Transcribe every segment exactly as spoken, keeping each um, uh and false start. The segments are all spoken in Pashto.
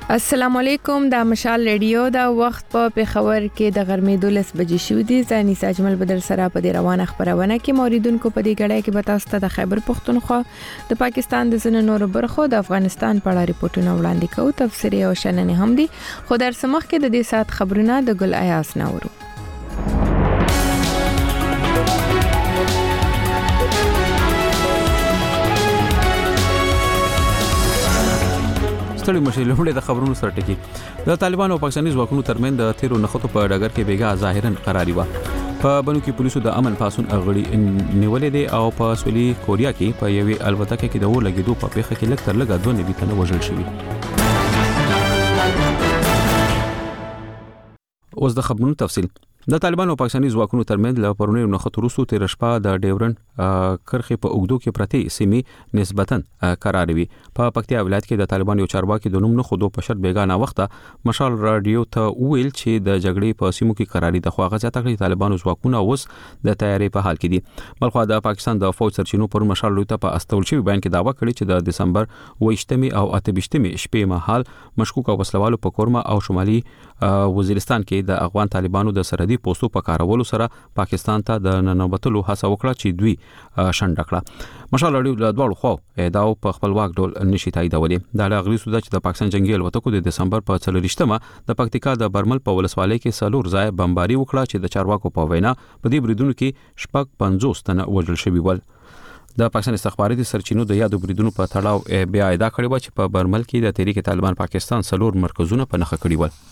السلام علیکم د مشال ریډیو دا وخت په پیښور کې د غرمې دولس بجې شو دي. زاني ساجمل بدر سره په دې روانه خبرونه کې موریدونکو په دې غړې کې به تاسو ته د خیبر پختونخوا د پاکستان د زنه نور برخو د افغانستان په اړه ریپورتونه وړاندې کوو. تفسیری او شننې هم دي. خو در سمخ کې د دې سات خبرونه د ګل ایاس ناورو. ستړي مشر لومړی د خبرونو سره ټکی. د طالبانو او پاکستاني ځواکونو ترمن د تیرو نخښتو په ډګر کې بیګا ظاهرا قراری و. په بنو کې پولیسو د امن پاسون اغړي نیولې دي او په سویلي کوریا کې په یوې الوتکه کې د اور لګیدو په پیښه کې لږ تر لږه دوه نوي تنه وژل شوي. اوس د خبرونو تفصیل. د طالبانو او پاکستاني ځواکونو ترمن له پرونی نخښتو وروسته تیر شپه د ډیورن کرخي په اوګدو کې پرتې سیمې نسبتا قرار وي. په پکتیا ولایت کې د طالبانو یو چارواکي د نوم نه خودو په شرط بیگانه وخته مشال رادیو ته ویل چې د جګړې په سیمو کې قراری د خواغه ځات کړی طالبانو ځواکونه اوس د تیاری په حال کې دي. بلخو د پاکستان د فوج سرچینو پر مشال رادیو ته په استول شوی بیان کې داوا کړی چې د دسمبر ویشتمې او اتهبشتمې شپې مهال مشکوک او وسلوالو په کورما او شمالي وزیرستان کې د افغان طالبانو د سرحدي پوسټو په کارولو سره پاکستان ته د ننوتلو هڅه وکړه چې دوی شنډ کړه. مشال رادیو د دوړو خو دا په خپلواک ډول نشي تاییدولې. دا لغړی سودا چې د پاکستان جنگي الوتکو د دسمبر په څلورشتمه د پکتیکا د برمل په ولسوالۍ کې سلور ځای بمباري وکړه چې د چارواکو په وینا په دې بریدونو کې شپږ پنځوس تنه وژل شوي ول. د پاکستان استخباراتي سرچینو د یادو بریدونو په تړاو بیا ادعا کړې و چې په برمل کې د تحریک طالبان پاکستان سلور مرکزونه په نخښه کړي ول.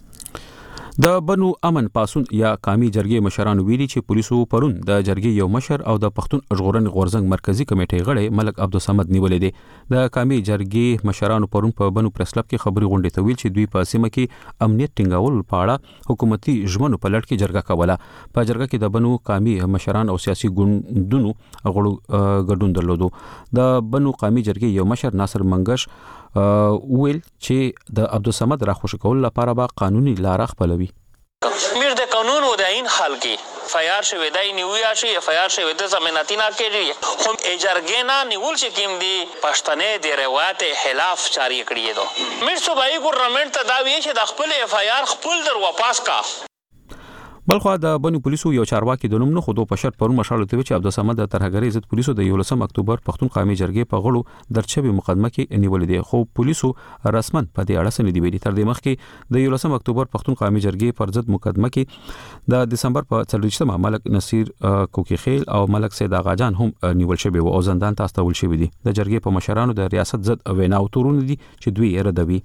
د بنو امن پاسون یا قومي جرګې مشران ویلي چې پولیسو پرون د جرګې یو مشر او د پښتون ژغورنې غورزنګ مرکزی کمیټې غړی ملک عبدالصمد نیولې دي. د قومي جرګې مشرانو پرون په بنو پریس کلب کې خبري غونډه ته ویل چې دوی په سیمه کې امنیت ټینګول په اړه حکومتي ژمنو په لړ کې جرګه کوله. په جرګه کې د بنو قومي مشران او سیاسي ګوندونو غړو ګډون درلودو. د بنو قومي جرګې یو مشر ناصر منګش ویل چې د عبدالصمد را خوش کول لپاره به قانوني لار خپلوي. میر د قانون و د این حال کې فیار شوی دای نیویا شي فیار شوی د ضمانتی نه کېږي خو اجرګینا نیول چې کیم دی پښتنې د روایت خلاف جاری کړی دو. میر صوبایي ګورنمنت ته دا وی چې د خپل اف آی آر خپل در واپس کا. بلخو د بنو پولیسو یو چارواکي د نوم نه خودو په شرط پرون مشال ته چې عبدالصمد د ترهګری ضد پولیسو د یولسم اکتوبر پښتون قومي جرګې په غړو درچوي مقدمه کې نیولې دي. خو پولیسو رسما په دې اړه سندې ویلي. تر دې مخکې د یولسم اکتوبر پښتون قومي جرګې پر ضد مقدمه کې د دسمبر په څلورشتمه ملک نصیر کوکی خیل او ملک سید آغا جان هم نیول شوی او زندان ته استول شوی دي. د جرګې په مشرانو د ریاست ضد ویناو تورونه دي چې دوی یې ردوي.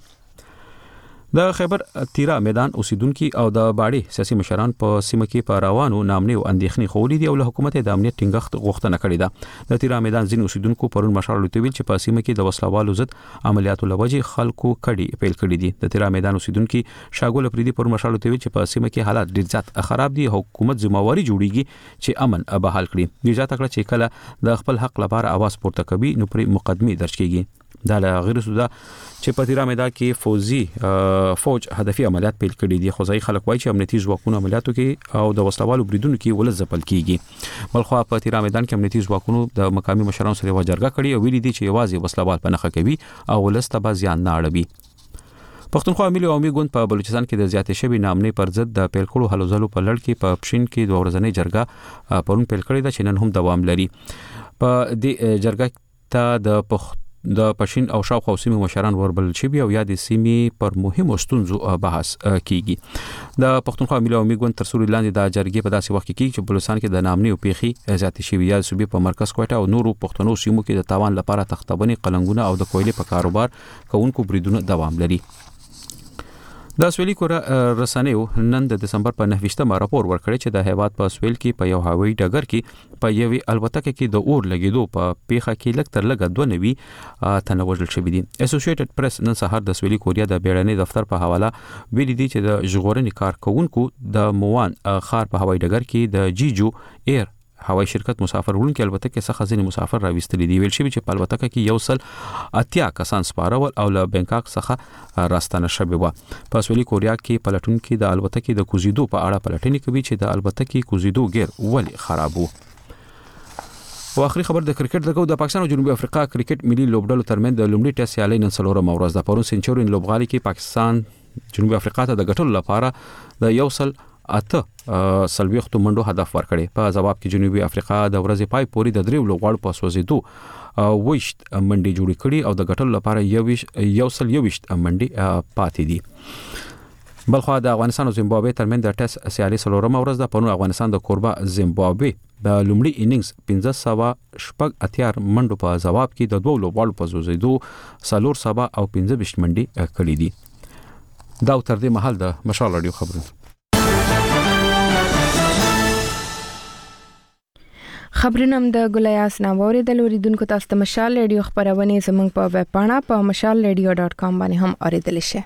د خیبر تیرا میدان اوسیدونکو او د باړې سیاسي مشران په سیمه کې په روانو نامنې او اندېښنې خولې دي او له حکومت د امنیت ټینګښت غوښتنه کړې ده. د تیرا میدان ځین اوسیدونکو پرون مشال لوتویل چې په سیمه کې د وسلوالو ضد عملیاتو لوجې خلکو کړي پیل کړي دي. د تیرا میدان اوسیدونکو شاګول پریدي پرون مشال لوتویل چې په سیمه کې حالات ډیر زیات خراب دي. حکومت ذمہواری جوړیږي چې امن بحال کړي. دوی ځات کړه چې کله د خپل حق لپاره आवाज پورته کوي نو پر مقدمه درج کیږي. دا له غیر سودا چې په تیرا میدان کې فوزي فوج هدفي عملیات پیل کړي دي. خو ځای خلک وایي چې امنیتي ځواکونو عملیاتو کې او د وسلوالو بریدونو کې ول ځپل کیږي. بلخو په تیرا میدان کې امنیتي ځواکونو د مقامي مشرانو سره وجرګه کړي او ویلي دي چې یوازې وسلوال په نخښه کوي او ولسته به زیان نه اړوي. پښتونخوا ملي عوامي ګوند په بلوچستان کې د زیاتې شوی نامنې پر ضد د پیل کړو هلو ځلو په لړ کې په پښین کې دوه ورځې جرګه پرون پیل کړې ده چې نن هم دوام لري. په دې جرګه ته د پښتون د پښین او شاوخوا سیمې مشران وربل شي او یا د سیمې پر مهمو ستونزو بحث کیږي. د پښتونخوا ملي عوامي ګوند تر سوري لاندې د جرګې په داسې وخت کې کیږي چې بلوچستان کې د نامنې او پیخي زیاتې شوی یا صوبې په مرکز کوټه او نورو پښتنو سیمو کې د تاوان لپاره تختبنې قلنګونه او د کویلې په کاروبار کوونکو بریدونه دوام لري. د سویلي کوریا رسنیو نن د دسمبر په نهه راپور ورکړی چې د هیواد په سویل کې په یو هوایي ډګر کې په یوې الوتکه کې د اور لګیدو په پیښه کې لږ تر لږه دوه نوي تنه وژل شوي دي. اسوسییټډ پریس نن سهار د سویلي کوریا د بیړني دفتر په حواله ویلي دي چې د ژغورنې کارکونکو د موان خار په هوایي ډګر کې د جیجو ایر هوایي شرکت مسافر وړونکي الوتکه څخه ځینې مسافر راوستل دي. ویل شوی چې په الوتکه کې یو سل اتیا کسان سپارول او له بنکاک څخه راستنه شوی و. په سویلي کوریا کې پلټونکو د الوتکې د کوزیدو په اړه پلټنې کوي چې د الوتکې کوزیدو غیر ولې خراب وو. او اخري خبر د کرکټ دغه د پاکستان او جنوبي افریقا کرکټ ملي لوبډلو ترمنځ د لومړي ټیسټ سیالي نن څلورم ورځ د پرون سنچورین لوبغالي کې پاکستان جنوبي افریقا ته د ګټلو لپاره د یو سل اته سلويختو منډو هدف ورکړي. په جواب کې جنوبي افریقا د ورځې پای پوري د دریو لوبغاړو په سوځیدو وښت منډي جوړ کړي او د ګټلو لپاره یو یو سل یوښت منډي پاتې دي. بلخو د افغانستان او زیمبابوې ترمنځ د ټیسټ سیالي څلورم ورځ د پرون افغانستان د کوربه زیمبابوې د لومړي انینګز پنځه سوه شپږ اتیار منډو په جواب کې د دوه لوبغاړو په زوزیدو څلور سوه او پنځه ویشت منډي کړې دي. دا تر دې مهال د مشال رادیو خبرونه. خبرونه د ګلیاس ناووري د لوریدونکو تاسو ته مشال رادیو خبرونه زموږ په ویب پاڼه په مشال رادیو ډاټ کام باندې هم اوریدل شي.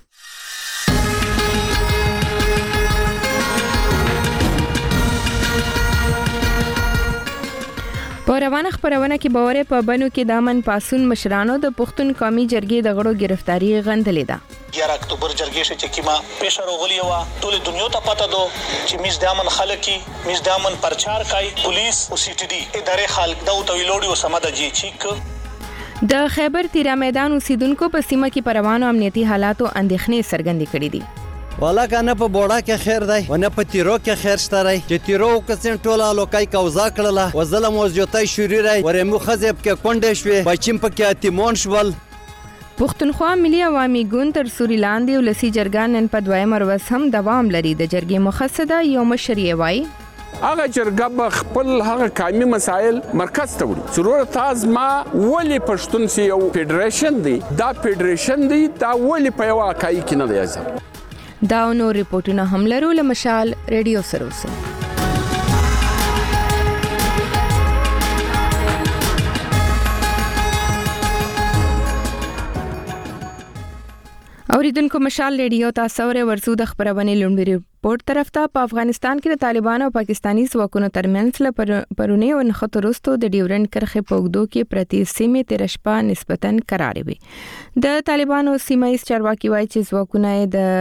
په روانه خبرونه کې باور په بنو کې د امن پاسون مشرانو د پښتون قومي جرګې د غړو گرفتاری غندلې ده. یاره اکتوبر جرګې چې کیما پېښه راغلی و ټول دنیا ته پته ده چې میز د امن خلک میز د امن پرچار کوي پولیس او سی ټي ډي ادارې خلک دا او تویلوډي او سماده جی چیک د خیبر تیرا میدان اوسیدونکو په سیمه کې پروانو امنیتي حالاتو اندېښنې څرګندې کړې دي. والا کنه په بوډا کې خیر دی ونه په تیرو کې خیر شته راي چې تیرو کسن ټوله لوکای کوزا کړله وزلم وزجوتای شوري راي ورمو خزب کې کونډې شوې بچیم په کې اتمون شول. پښتونخوا ملي عوامي ګوند تر سوري لاندې ولسی جرګان نن په دویم ورځ هم دوام لري. د جرګې مخصصه یو مشري وای هغه جرګه به خپل هغه قومي مسایل مرکز ته وړي. ضرورت تاز ما ولې پښتون سي یو فدریشن دی دا فدریشن دی دا ولې په یو اکای کې نه دی. دا نو ریپورتونه هم لرو له مشال رادیو سره اوسه. اوریدونکو مشال رادیو تاسو ور ورسو د خبرونه لومړی ریپورت طرف ته. په افغانستان کې د طالبانو او پاکستاني ځواکونو ترمنځ ل پرونی او نخطرستو د ډیورند کرخه په وګدو کې پرتی سیمه تیر شپه نسبتاً قرار وي. د طالبانو سیمه ایس چارواکي وایي چې ځواکونه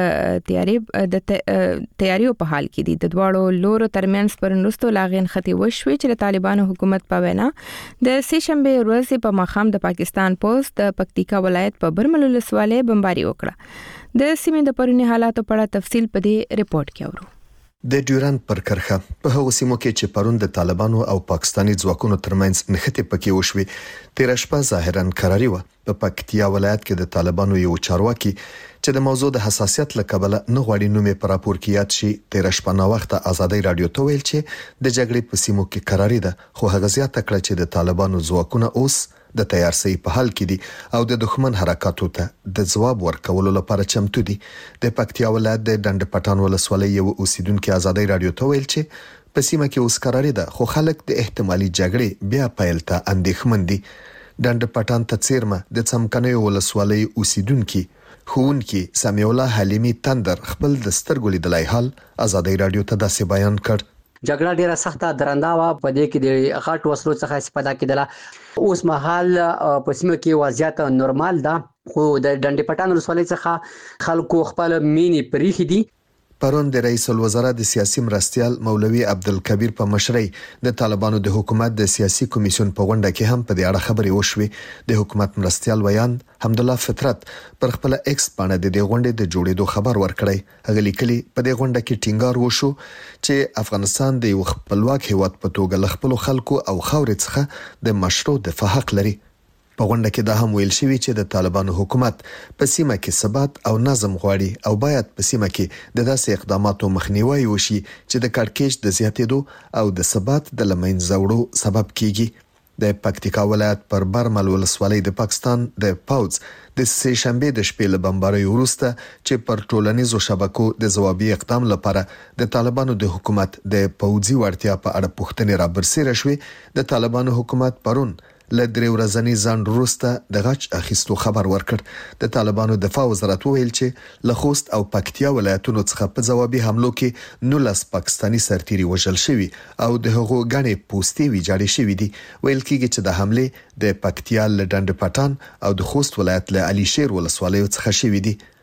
د تیاری د تیاریو په حال کې دي. د دواړو لورو ترمنځ پرنستو لاغین خطي وشوي چې د طالبانو حکومت په وینا د سه شنبه ورځ په مخام د پاکستان پوسټ د پکتیکا ولایت په برمل ولسوالۍ بمباري وکړه. د سیمې د پرونی حالاتو په اړه تفصیل په دې ریپورت کې اورو. د ډیورند پر کرخه په هغه سیمو کې چې پرون د طالبانو او پاکستاني ځواکونو ترمنځ نښتې پکې وشوي تیر شپه ظاهرا قراري و. په پکتیا ولایت کې د طالبانو یو چارواکي چې د موضوع د حساسیت لکبله نه غواړي نومې پر راپور کې یاد شي تیر شپه نا وخت ازادي رادیو ته ویل چې د جګړې په سیمو کې قراري ده خو هغه زیاته کړه چې د طالبانو ځواکونه اوس د تیارسي په حال کې دي او د دښمن حرکاتو ته د جواب ورکولو لپاره چمتو دي. د پکتیا ولایت د ډنډ پټان ولسوالۍ یو اوسیدونکو ازادي رادیو ته ویل چې په سیمه کې اوس قراري ده خو خلک د احتمالي جګړې بیا پیل ته اندېښمن دي. ډنډ پټان ته چیرمه د څمکنیو ولسوالۍ اوسیدونکو خونکی سمیع الله حلیمی تندر خپل د سترګو لیدلای حال ازادي رادیو ته داسې بیان کړ. جګړه ډیره سخته درنده و په دې کې د غټ وسلو څخه استفاده کېدله. اوس مهال په سیمه کې وضعیت نورمال ده خو د ډنډ پټان ولسوالۍ څخه خلکو خپل مینې پریخي دي. پرون د رئیس الوزرا د سیاسي مرستيال مولوي عبدالکبیر په مشرۍ د طالبانو د حکومت د سیاسي کمیسیون په غونډه کې هم په دې اړه خبرې وشوې. د حکومت مرستيال ویان حمدالله فطرت پر خپل ایکس باندې د دې غونډې د جوړېدو خبر ورکړی. هغه لیکلي په دې غونډه کې ټینګار وشو چې افغانستان د یو خپلواک هیواد په توګه ل خپل خلکو او خاورې څخه د مشروع دفاع حق لري. په غونډه کې دا هم ویل شوی چې د طالبانو حکومت په سیمه کې ثبات او نظم غواړي او باید په سیمه کې د داسې اقداماتو مخنیوي وشي چې د کړکېچ د زیاتېدو او د ثبات د لمنځه وړو سبب کیږي. د پکتیکا ولایت پر برمل ولسوالۍ د پاکستان د پاوز د سه شنبه د شپې له بمبارۍ وروسته چې پر ټولنیزو شبکو د ځوابي اقدام لپاره د طالبانو د حکومت د پوځي وړتیا په اړه پوښتنې را برسېره شوې. د طالبانو حکومت پرون له درې ورځنی ځان وروسته د غچ اخیستو خبر ورکړ. د طالبانو دفاع وزارت ویل چې له خوست او پکتیا ولایتونو څخه په ځوابي حملو کې نولس پاکستاني سرتیري وژل شوي او د هغو غنې پوستې ویجاړې شوې دي. ویل کېږي چې د حمله د پکتیا له ډنډ پټان او د خوست ولایت له علي شیر ولسوالیو څخه شوې دي.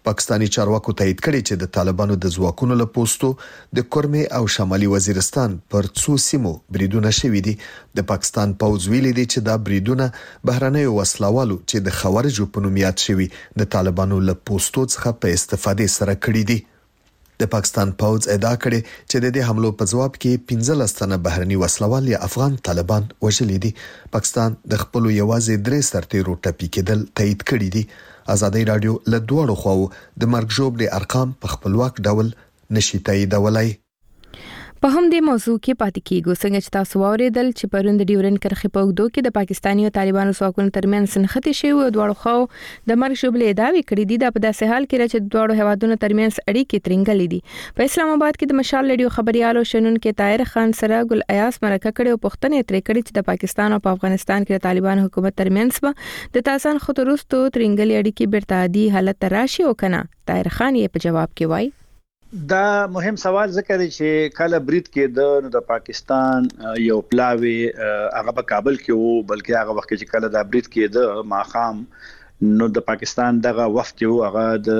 پاکستانی چارواکو تایید کړي چې د طالبانو د ځواکونو له پوسټو د کورمه او شمالي وزیرستان پر څو سیمو بریدونه شوي دي. د پاکستان پوځ ویلي دي چې دا بریدونه بهرنۍ وسلوالو چې د خوارجو په نوم یاد شوي د طالبانو له پوسټو څخه په استفادې سره کړي دي. د پاکستان پوځ ادعا کړي چې د دې حملو په ځواب کې پنځلس تنه بهرني وسلوال یا افغان طالبان وژلي دي. پاکستان د خپل یوازې درې سرتیرو ټپي کېدل تایید کړي دي. ازادي رادیو له دوړو خواو د مرګ ژوبل ارقام په خپلواک ډول نشي تاییدولای. په هم دې موضوع کې پاتې کیږو څنګه چې تاسو واوریدل چې پروند ډیورن کرخي په وګدو کې د پاکستاني او طالبانو ځواکونو ترمنځ سنختي شوی او دوړو خو د مرګ شوبل ادعاوې کړې دي. د په داسې حال کې چې دوړو هوادونو ترمنځ اړیکې ترنګلې دي. په اسلام آباد کې د مشال رادیو خبريالو شنن کې طاهر خان سره ګل ایاس مرکه کړي او پښتنې ترې کړي چې د پاکستان او په افغانستان کې د طالبانو حکومت ترمنځ به د تاسان خطرستو ترنګلې اړیکې بیرته عادي حالت راشي او کنه. طاهر خان یې په جواب کې وایي دا مهم سوال ذکر چې کله برید کې د پاکستان یو پلاوی هغه په کابل کې وو بلکې هغه وخت چې کله دا برید کې د ماخام نو د پاکستان دغه وفد یو هغه د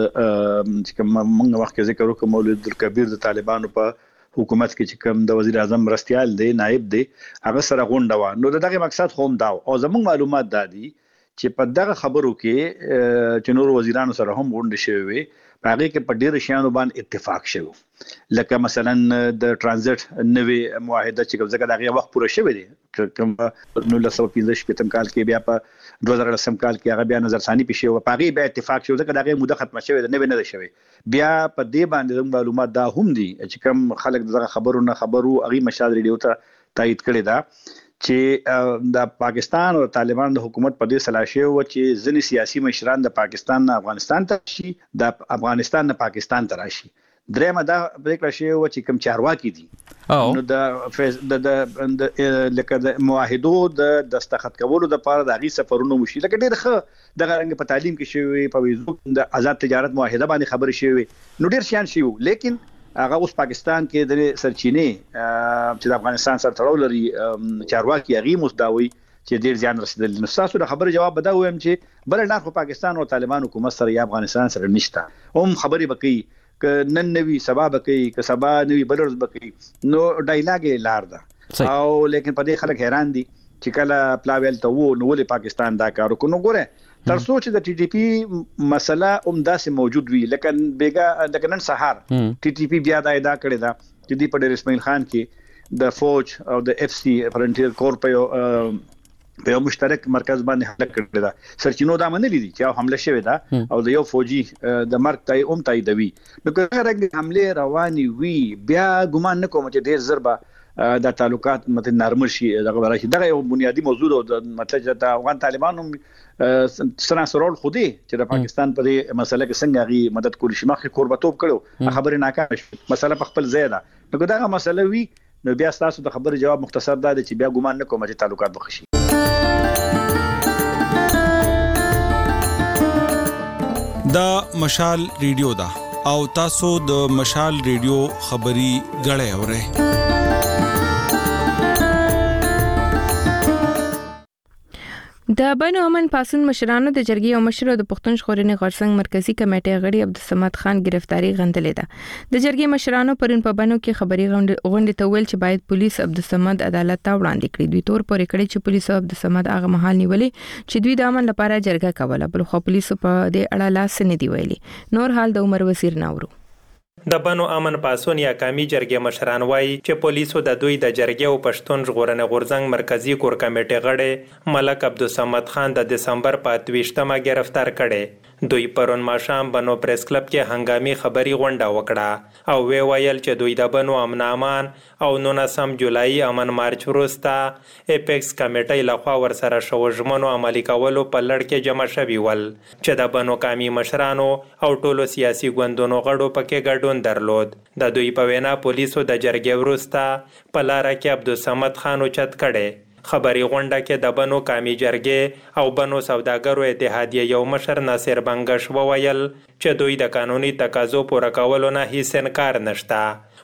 موږ وخت ذکر وکړو مولوی عبدالکبیر د طالبانو په حکومت کې چې کوم د وزیر اعظم مرستيال دی نائب دی هغه سره غونډه و. نو دغه مقصد خو هم دا او زموږ معلومات دادي چې په دغه خبرو کې چې نور وزیرانو سره هم غونډه شوې وي هغه کې په ډېر شیانو باندې اتفاق شوی لکه مثلا د ترانزیت نوې معاهده چې کوم ځکه دغه وخت پوره شوی دی کوم نو له سو پنځه شپږم کال کې بیا په دوه زره لسم کال کې هغه بیا نظر ثاني پېښه او په هغه بیا اتفاق شو ځکه دغه موده ختمه شوی دی نوې نه شوی بیا په دې باندې معلومات دا هم دي چې کوم خلک دغه خبرو نه خبرو هغه مشال ریډیو ته تایید کړی دا چې د پاکستان او طالبان د حکومت په دې سلاشه و چې ځینې سیاسي مشران د پاکستان نه افغانستان ته شي د افغانستان نه پاکستان ته راشي. درېمه دا پریکړه شوې و چې کوم چارواکي دي نو د د لکه د معاهدو د دستخط کولو د لپاره د غي سفرونو مشي لکه ډېر ښه دغه رنګ په تعلیم کې شوی په ویزو د آزاد تجارت معاهده باندې خبرې شوی نو ډېر شیان شي لیکن هغه اوس پاکستان کې د سرچینې چې د افغانستان سره تړاو لري چارواکي هغه مستداوي چې ډیر ځان رسیدل نو تاسو د خبره جواب بده وایم چې بل نه خو پاکستان او طالبان حکومت سره یا افغانستان سره نشته هم خبري بکی ک نن نوی سبا بکی ک سبا نوی بلرز بکی نو ډایلاګ لار ده او لیکن په دې خلک حیران دي چې کله پلاویل ته وو نو ولې پاکستان دا کار وکړو نو ګوره تر څو چې د ټي ټي پی مسله عمداسه موجود وي لکه بیګا د کنن سهار ټي ټي پی بیا دا ادعا کړی دا چې دی په ډیر اسماعیل خان کې د فوج او د اف سی فرنټیر کور په یو مشترک مرکز باندې حمله کړې ده سرچینو دا منلي دي چې حمله شوې ده او د یو فوجي د مرګ تای اوم تاییدوي نو که رنګ حمله رواني وي بیا ګمان نه کوم چې ډیر ضربه د تعلقات مت نرمل شي دغه راشي دغه یو بنیادی موضوع د مطلب د افغان طالبانو سره سرول خودي چې د پاکستان په دې مسله کې څنګه غي مدد کولی شي مخکې قربتوب کړو خبره ناکام شوه مسله په خپل ځای ده نو دغه مسله وی نو بیا تاسو د خبره جواب مختصر ده چې بیا ګمان نه کوم چې تعلقات بخشي. دا مشال ریډیو دا او تاسو د مشال ریډیو خبري غړې اورئ. د بنو امن پاسون مشرانو د جرګې او مشرو د پښتون ژغورنې غورځنګ مرکزی کمیټې غړي عبدالصمد خان گرفتاری غندلې ده. د جرګې مشرانو پرون په بنو کې خبري غونډه ته ویل چې باید پولیس عبدالصمد عدالت ته وړاندې کړي. دوی تور پورې کړي چې پولیس عبدالصمد هغه مهال نیولې چې دوی د امن لپاره جرګه کوله بل خو پولیس په دې اړه لاس نه دی ویلي. نور حال د عمر وزیر ناورو. د بنو امن پاسون یا قومي جرګې مشران وایي چې پولیسو د دوی د جرګې او پښتون ژغورنې غورځنګ مرکزی کور کمیټې غړی ملک عبدالصمد خان د دسمبر په اتویشتمه گرفتار کړي. دوی پرون ماښام بنو پریس کلب کې هنګامي خبري غونډه وکړه او وی ویل چې دوی د بنو امن امان او نولسم جولای امن مارچ وروسته اپیکس کمیټې لخوا ورسره شو ژمنو عملي کولو په لړ کې جمع شوي ول چې د بنو قومي مشرانو او ټولو سیاسي ګوندونو غړو پکې ګډون درلود. د دوی په وینا پولیسو د جرګې وروسته په لاره کې عبدالصمد خان اوچت کړي. خبري غونډه کې د بنو قومي جرګې او بنو سوداګرو اتحادیه یو مشر ناصر بنگش وویل چې دوی د قانوني تقاضو پوره کولو نه هیڅ انکار نشته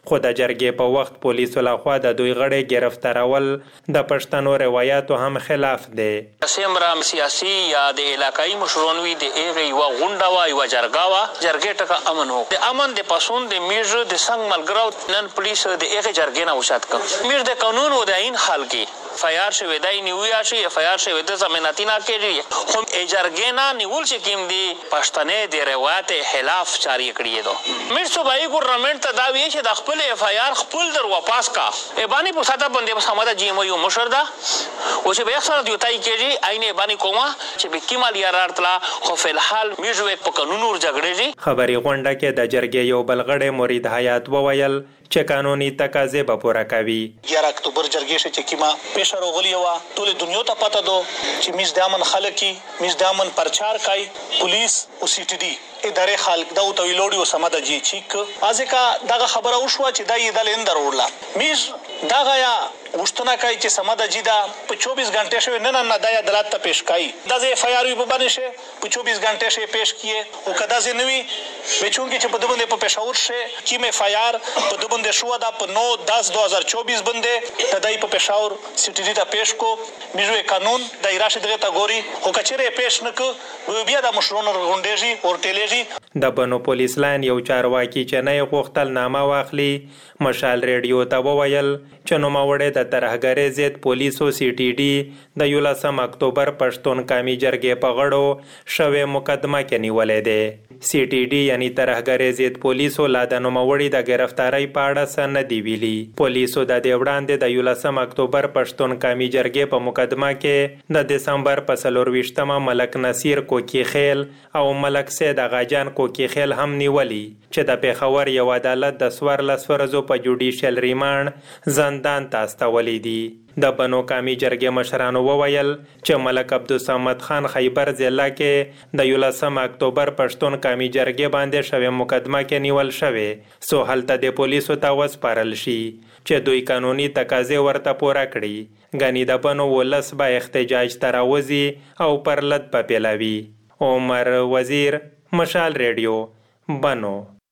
خو د جرګې په وخت پولیسو لخوا د دوی غړي گرفتارول د پښتنو روایتو هم خلاف دی. سیمرا سیاسي یا د علاقائی مشرون وی د ایغه یو غونډه وا یو جرګه وا جرګې ټکه امن وو د امن د پسون د میژ د څنګه ملګرو نن پولیس د ایغه جرګې نه وشات ک میژ د قانون و د عین حال کې فیار شوی دای نیویا شي فیار شوی د زميناتی نه کېږي خو اجرګې نه نیول چې کیم دی پښتنې د روایت خلاف جاری کړی دو مې صوبایي ګورنمنت ته دا وی چې د خپل اف آی آر خپل در واپس کا ای باندې په ساده باندې په سماده جی مو یو مشر دا او چې به اکثر دیوتای کېږي عینه باندې کومه چې به کیمال یار ارتلا خو په الحال میژو په قانون ور جګړې خبري غونډه کې د جرګې یو بلغړې مرید حیات وویل چې قانوني تقاضې به پوره کوي. یاره اکتوبر جرګې شې چې کیما پېښه راغلی و ټول دنیا ته پته دو چې میز د امن خلک کی میز د امن پرچار کوي پولیس او سی ټي ډي ادارې خلک دا او تویلوړي او سماده جی چیک ازکه دغه خبره وشو چې دا یې د لیندر وړلا میز دغه یا وشتنه کوي چې سماده جی دا په چوبیس غنټه شوی نه نه د عدالت ته پیش کوي دا زه اف آی آر په باندې شه په چوبیس غنټه شوی پیش کیه او کدا زه نوي بچونګي چې په دبن په پېښور شه کی مې اف آی آر په دبن د شو دا په نو دس دو هزار چوبیس باندې د دای په پېښور سی ټي ډي ته پیش کو میژو قانون د ایراشه دغه تا ګوري او کچره پیش نک بیا د مشرونو غونډېږي او ټیلېږي د بنو پولیس لاین یو چارواکي چې نه غوښتل نامه واخلي مشال ریډیو ته وویل چې نوموړی د ترهګرۍ ضد پولیسو سی ټي ډي د یولسم اکتوبر پښتون قومي جرګې په غړو شوې مقدمه کې نیولې ده. سی ټي ډي یعنی ترهګرۍ ضد پولیسو لا د نوموړي د گرفتارۍ په اړه څه نه دی ویلي. پولیسو د دې وړاندې د یولسم اکتوبر پښتون قومي جرګې په مقدمه کې د دسمبر په څلرویشتمه ملک نصیر کوکی خیل او ملک سید اغاجان کوکی خیل هم نیولي چې د پېښور یو عدالت د څوارلس ورځو په جوډیشل ریمانډ زندان ته استولي دي. د بنو قومي جرګې مشرانو وویل چې ملک عبدالصمد خان خیبر ضلع کې د یولسم اکتوبر پښتون قومي جرګې باندې شوې مقدمه کې نیول شوې سو هلته د پولیسو ته وسپارل شي چې دوی قانوني تقاضې ورته پوره کړي غني د بنو ولس به احتجاج ته راوځي او پرلط په پیلاوي. عمر وزیر مشال ریډیو بنو.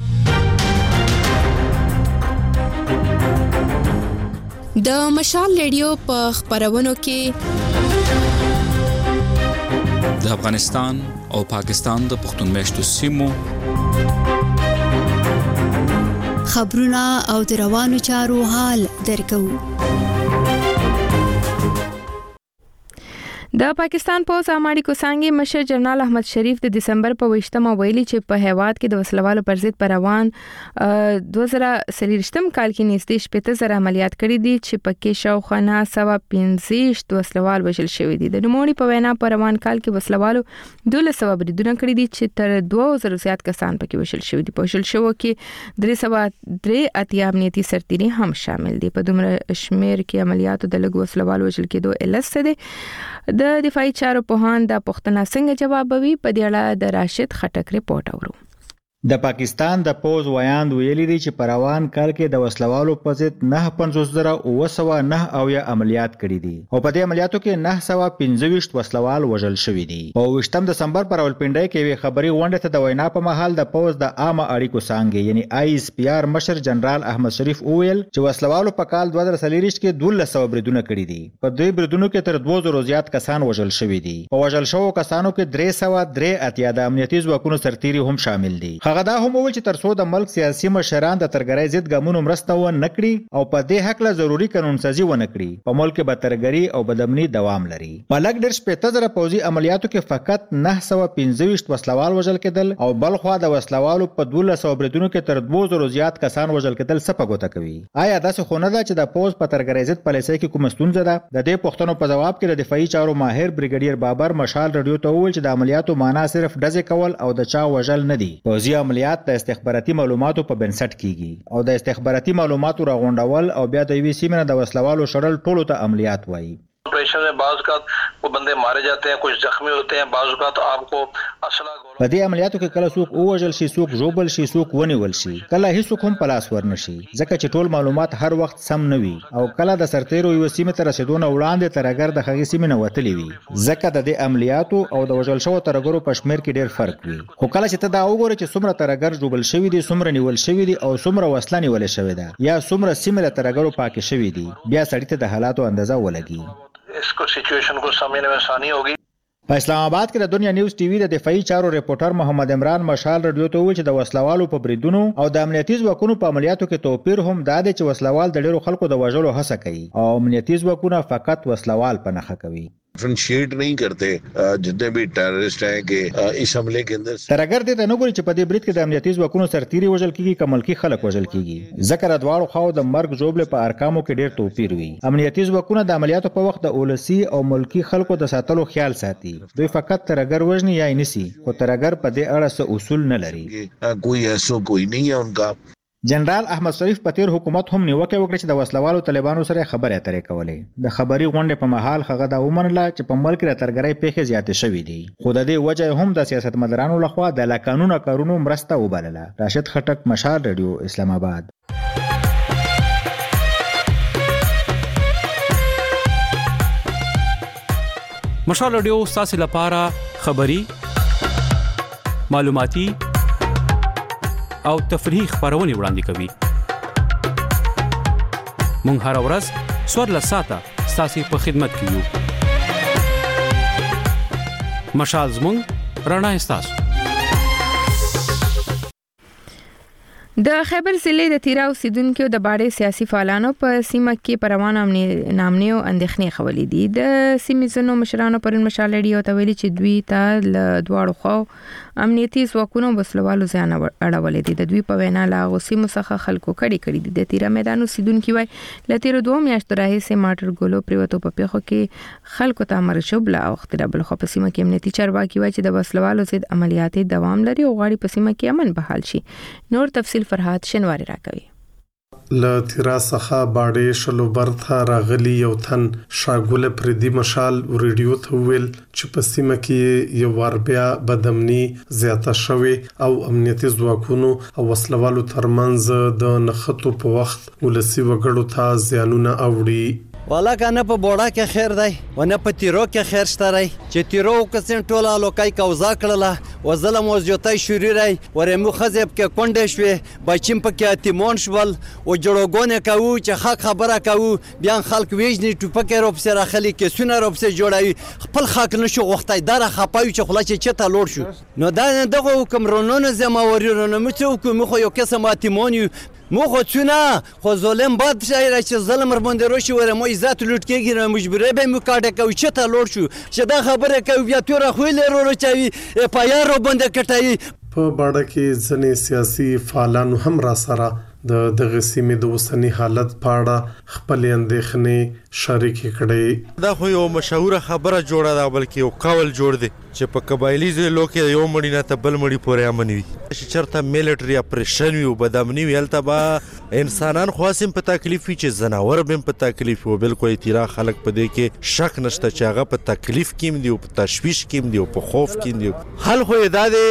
د مشال ریډیو په خبرونو کې د افغانستان او پاکستان د پښتون میشتو سیمو خبرونه او د روانو چارو حال درکو. د پاکستان پوز اماړي کوسانګي مشر جنرال احمد شریف د دسمبر په ویشتمه ویلي چې په هیواد کې د وسلوالو پر ضد پر روان دوه زره څلورم کال کې نږدې شپږ زره عملیات کړي دي چې پکې شاوخوا نه سوا پنځه وسلوال وژل شوی دي. د نوموړي په وینا په روان کال کې وسلوالو دولس سوه بریدونه کړي دي چې تر دوه زره زیات کسان پکې وژل شوی دي. په وژل شوو کې درې سوه درې اتیا امنیتي سرتیري هم شامل دي. په دومره شمیر کې عملیاتو د لږ وسلوال وژل کېدو علت څه دی؟ د دفاعي چارو پوهان د پښتنه څنګه جوابوي په دې اړه د راشد خټک ریپورت اورو. د پاکستان د پوز ویاند ویلي دي چې په روان کال کې د وسلوالو په ضد نه پنځوس زره اوه سوه نه اویا عملیات کړي دي او په دې عملیاتو کې نه سوه پنځه ویشت وسلوال وژل شوي دي. په اوویشتم دسمبر پر راولپنډۍ کې یوې خبري غونډې ته د وینا په مهال د پوز د عامه اړیکو څانګې یعنی آی اس پی آر مشر جنرال احمد شریف وویل چې وسلوالو په کال دوه زره څلوېښت کې دولس سوه بریدونه کړي دي. په دې بریدونو کې تر دوه زره زیات کسان وژل شوي دي. په وژل شوو کسانو کې درې سوه درې اتیا د امنیتي ځواکونو سرتیري هم شامل دي. هغه دا هم وویل چې ترڅو د ملک سیاسي مشران د ترګرۍ ضد ګامونو مرسته ونه کړي او په دې حق له ضروري قانون سازي ونه کړي په ملک کې به ترګري او بدامني دوام لري. په لږ ډېر شپږ زره پوځي عملیاتو کې فقط نه سوه پنځه ویشت وسلوال وژل کېدل او بل خوا د وسلوالو په دولس سوه بریدونو کې تر دوه زره زیات کسان وژل کېدل څه په ګوته کوي؟ آیا داسې خو نه ده چې د پوځ په ترګرۍ ضد پالیسۍ کې کومه ستونزه ده؟ د دې پوښتنو په جواب کې د دفاعي چارو ماهر بریګیډیر بابر مشال رادیو ته وویل چې د عملیاتو معنا صرف ډزې کول او د چا وژل نه دي. پوځي عملیات د استخباراتي معلوماتو په بنسټ کیږي او د استخباراتي معلوماتو راغونډول او بیا د یوې سیمې نه د وسلوالو شړل ټولو ته عملیات وایي. په ऑपरेशन में बाज़ औक़ात वो बंदे मारे जाते हैं, कुछ जख्मी होते हैं, बाज़ औक़ात आपको असला په دې عملیاتو کې کله څوک ووژل شي، څوک ژوبل شي، څوک ونیول شي، کله هیڅوک هم په لاس ورنشي، ځکه چې ټول معلومات هر وخت سم نه وي او کله د سرتیرو یو سیمه ته رسیدو نه وړاندې ترګر د هغې سیمې نه وتلی وي، ځکه د دې عملیاتو او د وژل شوو ترګرو په شمېر کې ډېر فرق وي. خو کله چې ته دا وګورې چې څومره ترګر ژوبل شوي دي، څومره نیول شوي دي او څومره وسله نیولې شوې ده یا څومره سیمې له ترګرو پاکې شوي دي، بیا سړي ته د حالاتو اندازه ولګي. इसको सिचुएशन को समझने में आसानी होगी. په اسلام آباد کې د دنیا نیوز ټي وي د دفاعي چارو ریپورټر محمد عمران مشال رادیو ته وویل چې د وسلوالو په بریدونو او د امنیتي ځواکونو په عملیاتو کې توپیر هم دا دی چې وسلوال د ډېرو خلکو د وژلو هڅه کوي او امنیتي ځواکونه فقط وسلوال په نښه کوي. डिफरेंशिएट नहीं करते जितने भी टेररिस्ट हैं कि इस हमले के अंदर ترګر دې ته نه ګوري چې په دې برید کې د امنیتي ځواکونو سرتیري وژل کیږي که ملکي خلک وژل کیږي، ځکه د دواړو خواو د مرګ ژوبلې په ارقامو کې ډېر توپیر وي. امنیتي ځواکونه د عملیاتو په وخت د اولسي او ملکي خلکو د ساتلو خیال ساتي، دوی فقط ترګر وژني یا یې نیسي، خو ترګر په دې اړه څه اصول نه لري. کوئی ایسو کوئی نہیں ہے ان کا. جنرال احمد شریف په تیر حکومت هم نیوکه وکړه چې د وسلوالو طالبانو سره خبرې اترې کولې. د خبري غونډې په مهال هغه دا ومنله چې په ملک کې ترګرۍ پیښې زیاتې شوې دي، خو د دې وجه هم د سیاستمدارانو لخوا د لاقانونه کارونو مرسته وبلله. راشد خټک، مشال رادیو، اسلام آباد. مشال رادیو ستاسو لپاره خبري، معلوماتي او تفریحي خبرونه وړاندې کوي. مونږ هر ورځ څوارلس ساعته ستاسو په خدمت کې یو. مشال زموږ رڼا ستاسو. د خیبر ضلع د تیرا اوسیدونکو د باړې سیاسي فعالانو په سیمه کې پروان نامنې او اندېښنې خولې دي. د سیمې ځینو مشرانو پرون مشال رادیو ته ویلي چې دوی ته له دواړو خواو امنیتي ځواکونو وسلوالو ځان اړولې دي. د دوی په وینا لا غوسیمو څخه خلکو کړي کړي دي. د تیرا میدان اوسیدونکو وای ل تیر دوه میاشتو راهیسې ماټر ګولو پریوتو په پیخو کې خلکو ته امر شوبله او اختراب له خو په سیمه کې امنیتي چارواکي وای چې د وسلوالو ضد عملیات دوام لري او غواړي په سیمه کې امن بحال شي. نور تفصیل فرحات شنواری راکوي. ل تیرا څخه باړې شلو برته راغلی یو تن شاګول پردي مشال ریډیو ته ویل چې په سیمه کې یو ور بیا بدامني زیاته شوې او امنیتي ځواکونو او وسلوالو ترمنځ د نخښتو په وخت ولسی وګړو ته زیانونه اوړي. والا کنه په بوډا کې خیر دی و نه په تیرو کې خیر شته چې تیرو کسن ټوله لوکای کوزا کړله و ظلم او زیاتای شوري رای ورمو خزب کې کونډه شوې بچیم په کې اتمون شول او جوړګونه کوي چې حق خبره کوي بیا خلک ویجنی ټوپک روب سره خلی کې سونه روب سره جوړوي خپل حق نشو غوښتای دره خپایو چې خلاص چې ته لوړ شو نو دا دغه حکم رونونه زمواري رونه مو څوک مو خو یو قسم اتمون مو خو څونه خو ظلم بد شي چې ظلم باندې روشي وره مو عزت لوټ کېږي نه مجبوره به مو کاټه کوي چې ته لوړ شو چې دا خبره کوي بیا تور خو له ورو چوي پایار باندې کټای. په باړه کې ځنې سیاسي فعالانو هم را سره د دغه سیمې د اوسنی حالت په اړه خپل اندېښنې شریک کړي. دا خو یو مشهور خبره جوړه ده بلکې یو قول جوړ دی چې په قبایلی ځلو کې یو مړی نه ته بل مړی پورې امن وي چې چرته میلیټري اپریشن وي او بدامني وي هلته به انسانان خاصم په تکلیف وي چې زناور به په تکلیف وي. بالکل تیرا خلک په دې کې شک نشته چې هغه په تکلیف کې دي او په تشویش کې دي او په خوف کې دي. حل خو دا دی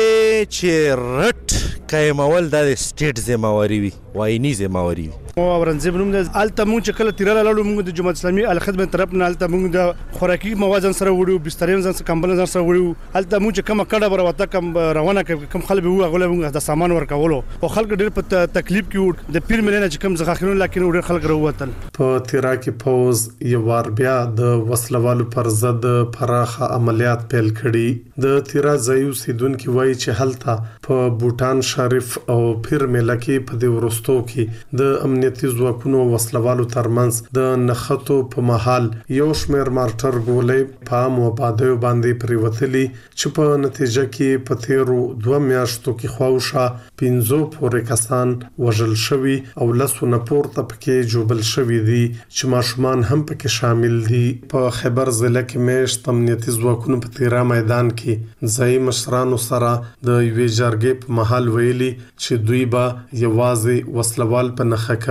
چې رټ قائمول د سټیټ ذمہواری وي وایني ذمہواری وي. او ورنځب نوم د الته مونږ چې کله تیرا لاله مونږ د جماعت اسلامي الخدمت طرف نه الته مونږ د خوراکي مواد سره وړو بسترین سره کمبل سره وړو الته مونږ چې کوم کډه بروته کم روانه کوم خلک وو غوله مونږ د سامان ورکولو او خلک ډېر په تکلیف کې د پیر ملنه چې کوم ځخاخرون لکه ډېر خلک وروتل. په تیرا کې فوز یو ور بیا د وسلوالو پر ضد پراخه عملیات پیل کړي. د تیرا ځایو سیدونکو وایي چې هلته په بوتان شریف او پیر مله کې په دې ورستو کې د امنیتي ځواکونو وسلوالو ترمنځ د نخښتو په محل یو شمېر مارټر ګولې په مبادیو باندې پریوتلي چې په نتیجه کې په تیرو دوه میاشتو کې خواوشا پنځو پورې کسان وژل شوي او لسونه پورته پکې جوبل شوي دي چې ماشومان هم پکې شامل دي. په خیبر ضلع کې میشت امنیتي ځواکونو په تیرا میدان کې ځای مشرانو سره د یوې جرګې په محل ویلي چې دوی به یوازې وسلوال په نخښه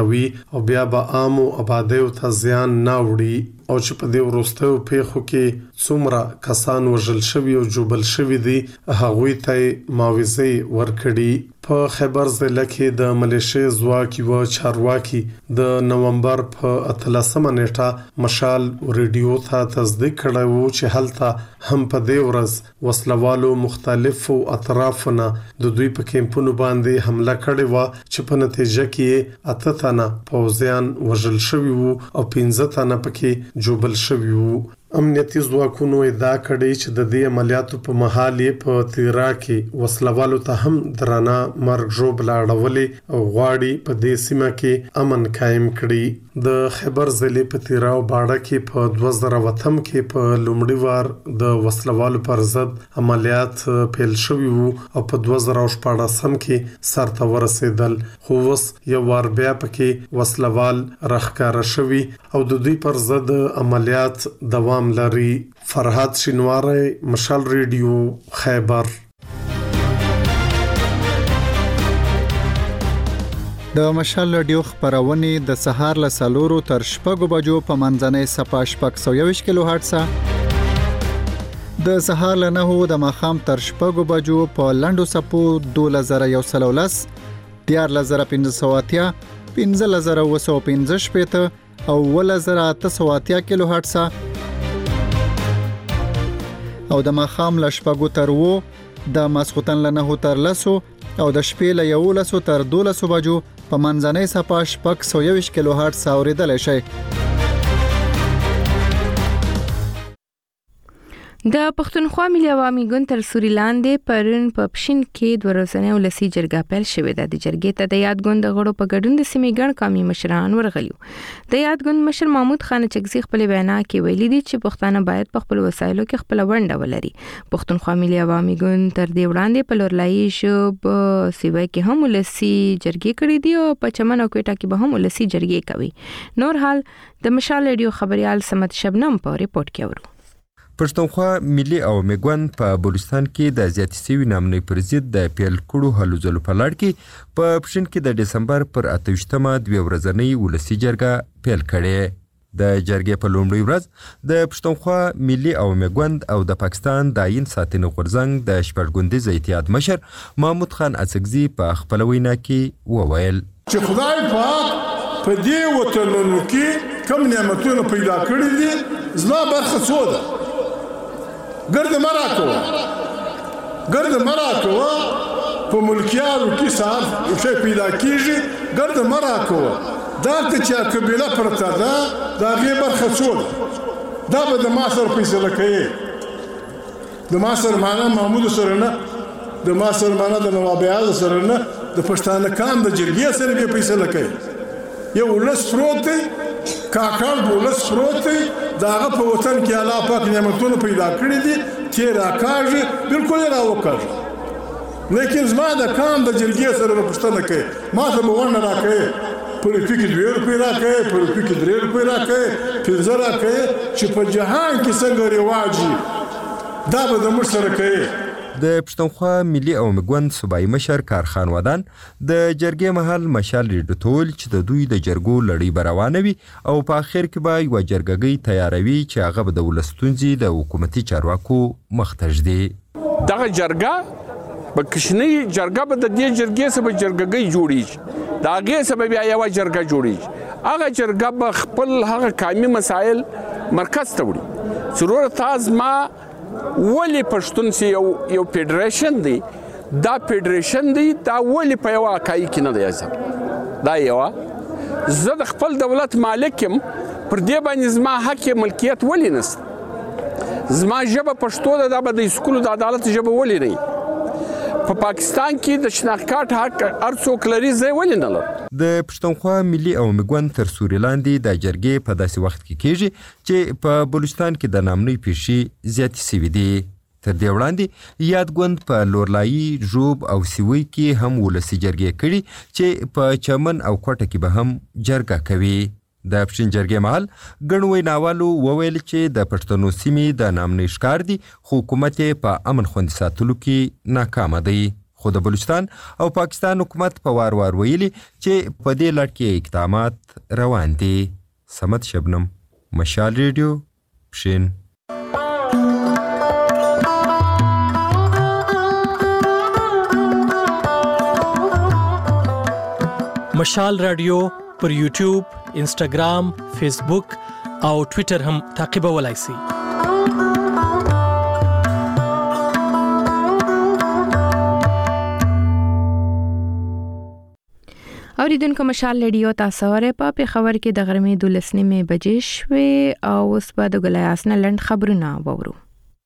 کوي او بیا به عام او آبادیو ته زیان نه وړي او چې په دې وروستیو پیښو کې څومره کسان وژل شوي او جوبل شوي دي هغوی ته معاوضې ورکړي. په خیبر ضلع کې د ملیشیا ځواک یو چارواکي د نومبر په اتلسمه نیټه مشال ریډیو ته تصدیق کړی و چې هلته هم په دې ورځ وسلوالو مختلفو اطرافونه د دوی په کیمپونو باندې حمله کړې و چې په نتیجه کې اته تنه پوځیان وژل شوي وو او پنځه تنه پکې جوبل شوي وو. امنیتي ځواکونو ادعا کړې چې د دې عملیاتو په مهال یې په تیرا کې وسلوالو ته هم درانه مرګ ژوبل اړولې او غواړي په دې سیمه کې امن قائم کړي. د خیبر ضلع په تیرا او باړه کې په دوه زره وتم کې په لومړي وار د وسلوالو پر ضد عملیات پیل شوي وو او په دوه زره شپاړسم کې سرته ورسېدل، خو اوس یو وار بیا پکې وسلوال راښکاره شوي او د دوی پر ضد عملیات دوام لري. فرهاد شینواری، مشال ریډیو، خیبر. د مشال ریډیو خبرونه د سهار له سلورو تر شپږو بجو په منځنۍ صفه شپږ سوه یوویشت کیلو هرتز، د سهار له نهو د ماښام تر شپږو بجو په لنډو صفو دوه زره یو سل ولس، دیارلس زره پنځه سوه اتیا، پنځلس زره اووه سوه پنځه شپېته او اوولس زره اته سوه اتیا کیلو هرتز، او د ماښام له شپږو تر اووه، د ماسخوتن له نهو تر لسو او د شپې له یولسو تر دولسو بجو په منځنۍ صفه شپږ سوه یوویشت کیلو هرتز اورېدلی شئ. د پښتونخوا ملي عوامي ګوند تر سوري لاندې پرون په پښین کې د ورځنۍ ولسی جرګه پیل شوې ده. د جرګې ته د یاد ګوند غړو په ګډون د سیمې ګڼ قومي مشران ورغلیو. د یاد ګوند مشر محمود خان چکزي خپل وینا کې ویلي دي چې پښتانه باید په خپل وسایلو کې خپل ونډه ولري. پښتونخوا ملي عوامي ګوند تر دې وړاندې په لورلایي شوب سیوای کې هم ولسی جرګې کړې دي او په چمن او کوټه کې به هم ولسی جرګې کوي. نور حال د مشال ریډیو خبريال سمت شبنم په ریپورت کې ورو. پښتونخوا ملي عوامي ګوند په بلوچستان کې د زیاتې سوي نامنۍ پر ضد د پیل کړو هلو ځلو په لړ کې په پښین کې د دسمبر پر اته ویشتمه دوه ورځنۍ ولسي جرګه پیل کړې. د جرګې په لومړۍ ورځ د پښتونخوا ملي عوامي ګوند او د پاکستان د آیین ساتنې غورځنګ د شپږګوندیز اتحاد مشر محمود خان اڅکزي په خپل وینا کې وویل چې خدای پاک په دې وطنونو کې کوم نعمتونه پیدا کړی دي زما برخه څه ده ګرد مرا کوه ګرد مرا کوه په ملکیارو کې صاحب یو شی پیدا کیږي ګرد مرا کوه دا چې قبیله پرته ده دا غي برخه څو دا به د ماسر فیصله کوي د ماسر معنا محمود سره نه د ماسر معنا د نواب اعظم سره نه د پښتانه کام د جرګې سره به فیصله کوي. یو لس پروت دی کاکړ بولس پروت دی داغه په وطن کې الله پاک نعمتونه پیدا کړی دي چې راکاږي بالکل راوکاږي لیکن زما د کام د جرګې سره پښتنه کوي ما ته مونږ راکوي پر فکر دوه روپۍ راکوي پر فکر درې روپۍ راکوي پنځه راکوي چې په جهان کې څنګه رواج دا به د موږ سره کوي. د پښتونخوا ملي عوامي ګوند صوبایي مشر کارخان ودان د جرګې مهال مشال ریډیو ټول چې د دوی د جرګو لړۍ به روانه وي او په اخر کې به یوه جرګګۍ تیاروي چې هغه به د ولس ستونزې د حکومتي چارواکو مخ ته ږدي. دغه جرګه به کوچنۍ جرګه به د دې جرګې څخه به جرګګۍ جوړیږي د هغې څخه به بیا یوه جرګه جوړیږي. هغه جرګه به خپل هغه قومي مسایل مرکز ته وړي. ضرورت تاز ما ولی پښتون سی یو یو فدریشن دی دا فدریشن دی دا ولی په یو اکای کې نه دی ځم دا یو زه د خپل دولت مالکم پر دې باندې زما حق ملکیت ولی نست زما ژبه پښتو ده دا به د سکول د عدالت ژبه ولی نه په پاکستان کې د شناخت حق هر څوک لري زه ولی نه لرم. د پښتونخوا ملي عوامي ګوند تر سوري لاندې د جرګې په داسې وخت کې کېږي چې په بلوچستان کې د نامنۍ پیښې زیاتې سوي دي. تر دې وړاندې یاد ګوند په لورلایي ژوب او سیوۍ کې هم ولسي جرګې کړي چې په چمن او کوټه کې به هم جرګه کوي. د پښین جرګې مهال ګڼ ویناوالو وویل چې د پښتنو سیمې د نامنۍ ښکار دي خو حکومت یې په امن خوندي ساتلو کې ناکامه دی. خو د بلوچستان او پاکستان حکومت په وار وار ویلي چې په دې لړ کې اقدامات روان دي. سمت شبنم، مشال ریډیو، پښین. مشال رادیو پر یوټیوب، انسټاګرام، فیسبوک او ټوئیټر هم تعقیبولای شئ. اوریدونکو مشال ریډیو تاسو ورې په پیښور کې د غرمې دولس نیمې بجې شوې او اوس په د ګلایاس نه لند خبرونه وورو.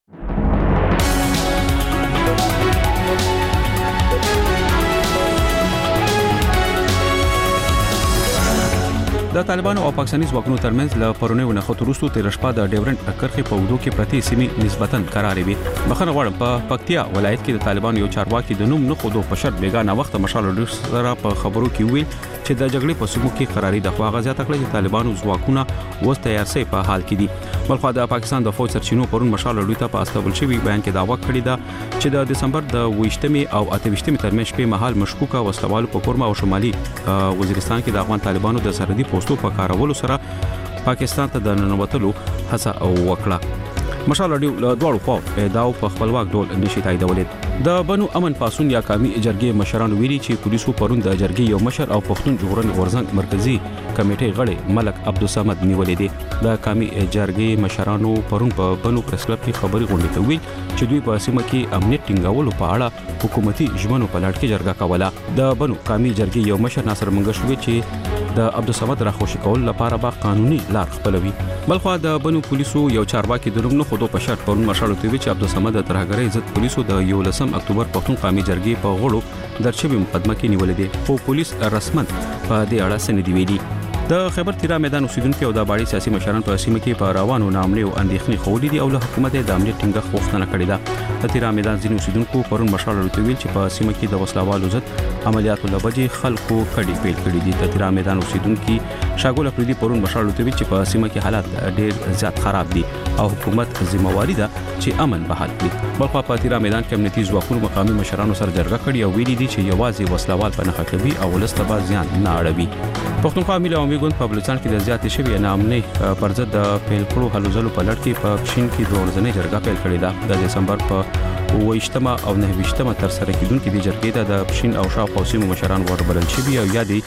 د طالبانو او پاکستاني ځواکونو ترمنځ له پرونیو نه خطرستو تیر شپه د ډیورنټ کرښې په ودو کې پرتی سیمې نسبتاً قرارې وي. بخښنه غواړم، په پکتیا ولایت کې د طالبانو یو چارواکي د نوم نه خودو په شرط بیګانه وخت مشال ډیر سره په خبرو کې ویل چې د جګړې په سیمو کې قرارې د خواغه زیاته کړې چې طالبانو ځواکونه وس تیار سي په حال کې دي. بلخو د پاکستان د فوج سرچینو پرون مشال ډوی ته په استقبال شوی بیان کې داوا کړې ده چې د دسمبر د ویشتمې او اتهشتمې ترمنځ په مهال مشکوکه وسلوالو په کورما او شمالي وزیرستان کې د افغان طالبانو د سرحدي پوسټو په کارولو سره پاکستان ته د ننوتلو هڅه وکړه. مشال ډیو له دوړو خو داو په خپلواک ډول نشي تاییدولای. د بنو امن پاسون یا قومي جرګې مشران ویلي چې پولیسو پرون د جرګې یو مشر او پښتون ژغورنې غورځنګ مرکزی کمیټې غړي ملک عبدالصمد نیولې دي. د قومي جرګې مشرانو پرون په بنو پریس کلب کې خبري غونډه کوي چې دوی په سیمه کې امنیت ټینګولو په اړه حکومتي ژمنو په لړ کې جرګه کوله. د بنو قومي جرګې یو مشر ناصر منګشوي چې د عبدالصمد راخوشي کول لپاره به قانوني لار خپلوي. بلخو د بنو پولیسو یو چارواکي د نوم نه خودو په شرط پرون مشال توی چې عبدالصمد ترهګرۍ ضد پولیسو د یولسم اکتوبر پښتون قومي جرګې په غړو درچوي مقدمه کې نیولې دي، خو پولیس رسمن په دې اړه څه نه دی ویلي. د خیبر تیرا میدان اوسیدونکو او د باړي سیاسي مشران په سیمه کې په روانو ناملې او اندېښنې خولې دي او له حکومت د امنیت ټینګښت غوښتنه کړې ده. د تیرا میدان ځینې اوسیدونکو پرون مشال ورته ویل چې په سیمه کې د وسلوالو ضد عملیاتو لبجې خلکو کډي پیل کړې دي. د تیرا میدان اوسیدونکو شاګول پردي پرون مشال ورته ویل چې په سیمه کې حالات ډېر زیات خراب دي او حکومت ذمہواری ده چې امن بحال کړي. بلخو په تیرا میدان کې امنیتي ځواکونو مقامي مشرانو سره جرګه کړې او ویلي دي چې یوازې وسلوال په نخښه کوي او ولسته به زیان نه اړوي. پښتونخوا ملي عوامي ګوند په بلوچستان کې د زیاتې شوی ناامنۍ پر ضد د پیل کړو هلو ځلو په لړ کې په پښین کې دوه ورځنۍ جرګه پیل کړې ده. د دسمبر په اوویشتمه او نهویشتمه تر سره کېدونکې د جرګې ته د پښین او شاوخوا سیمو مشران وربلل شوي او یا د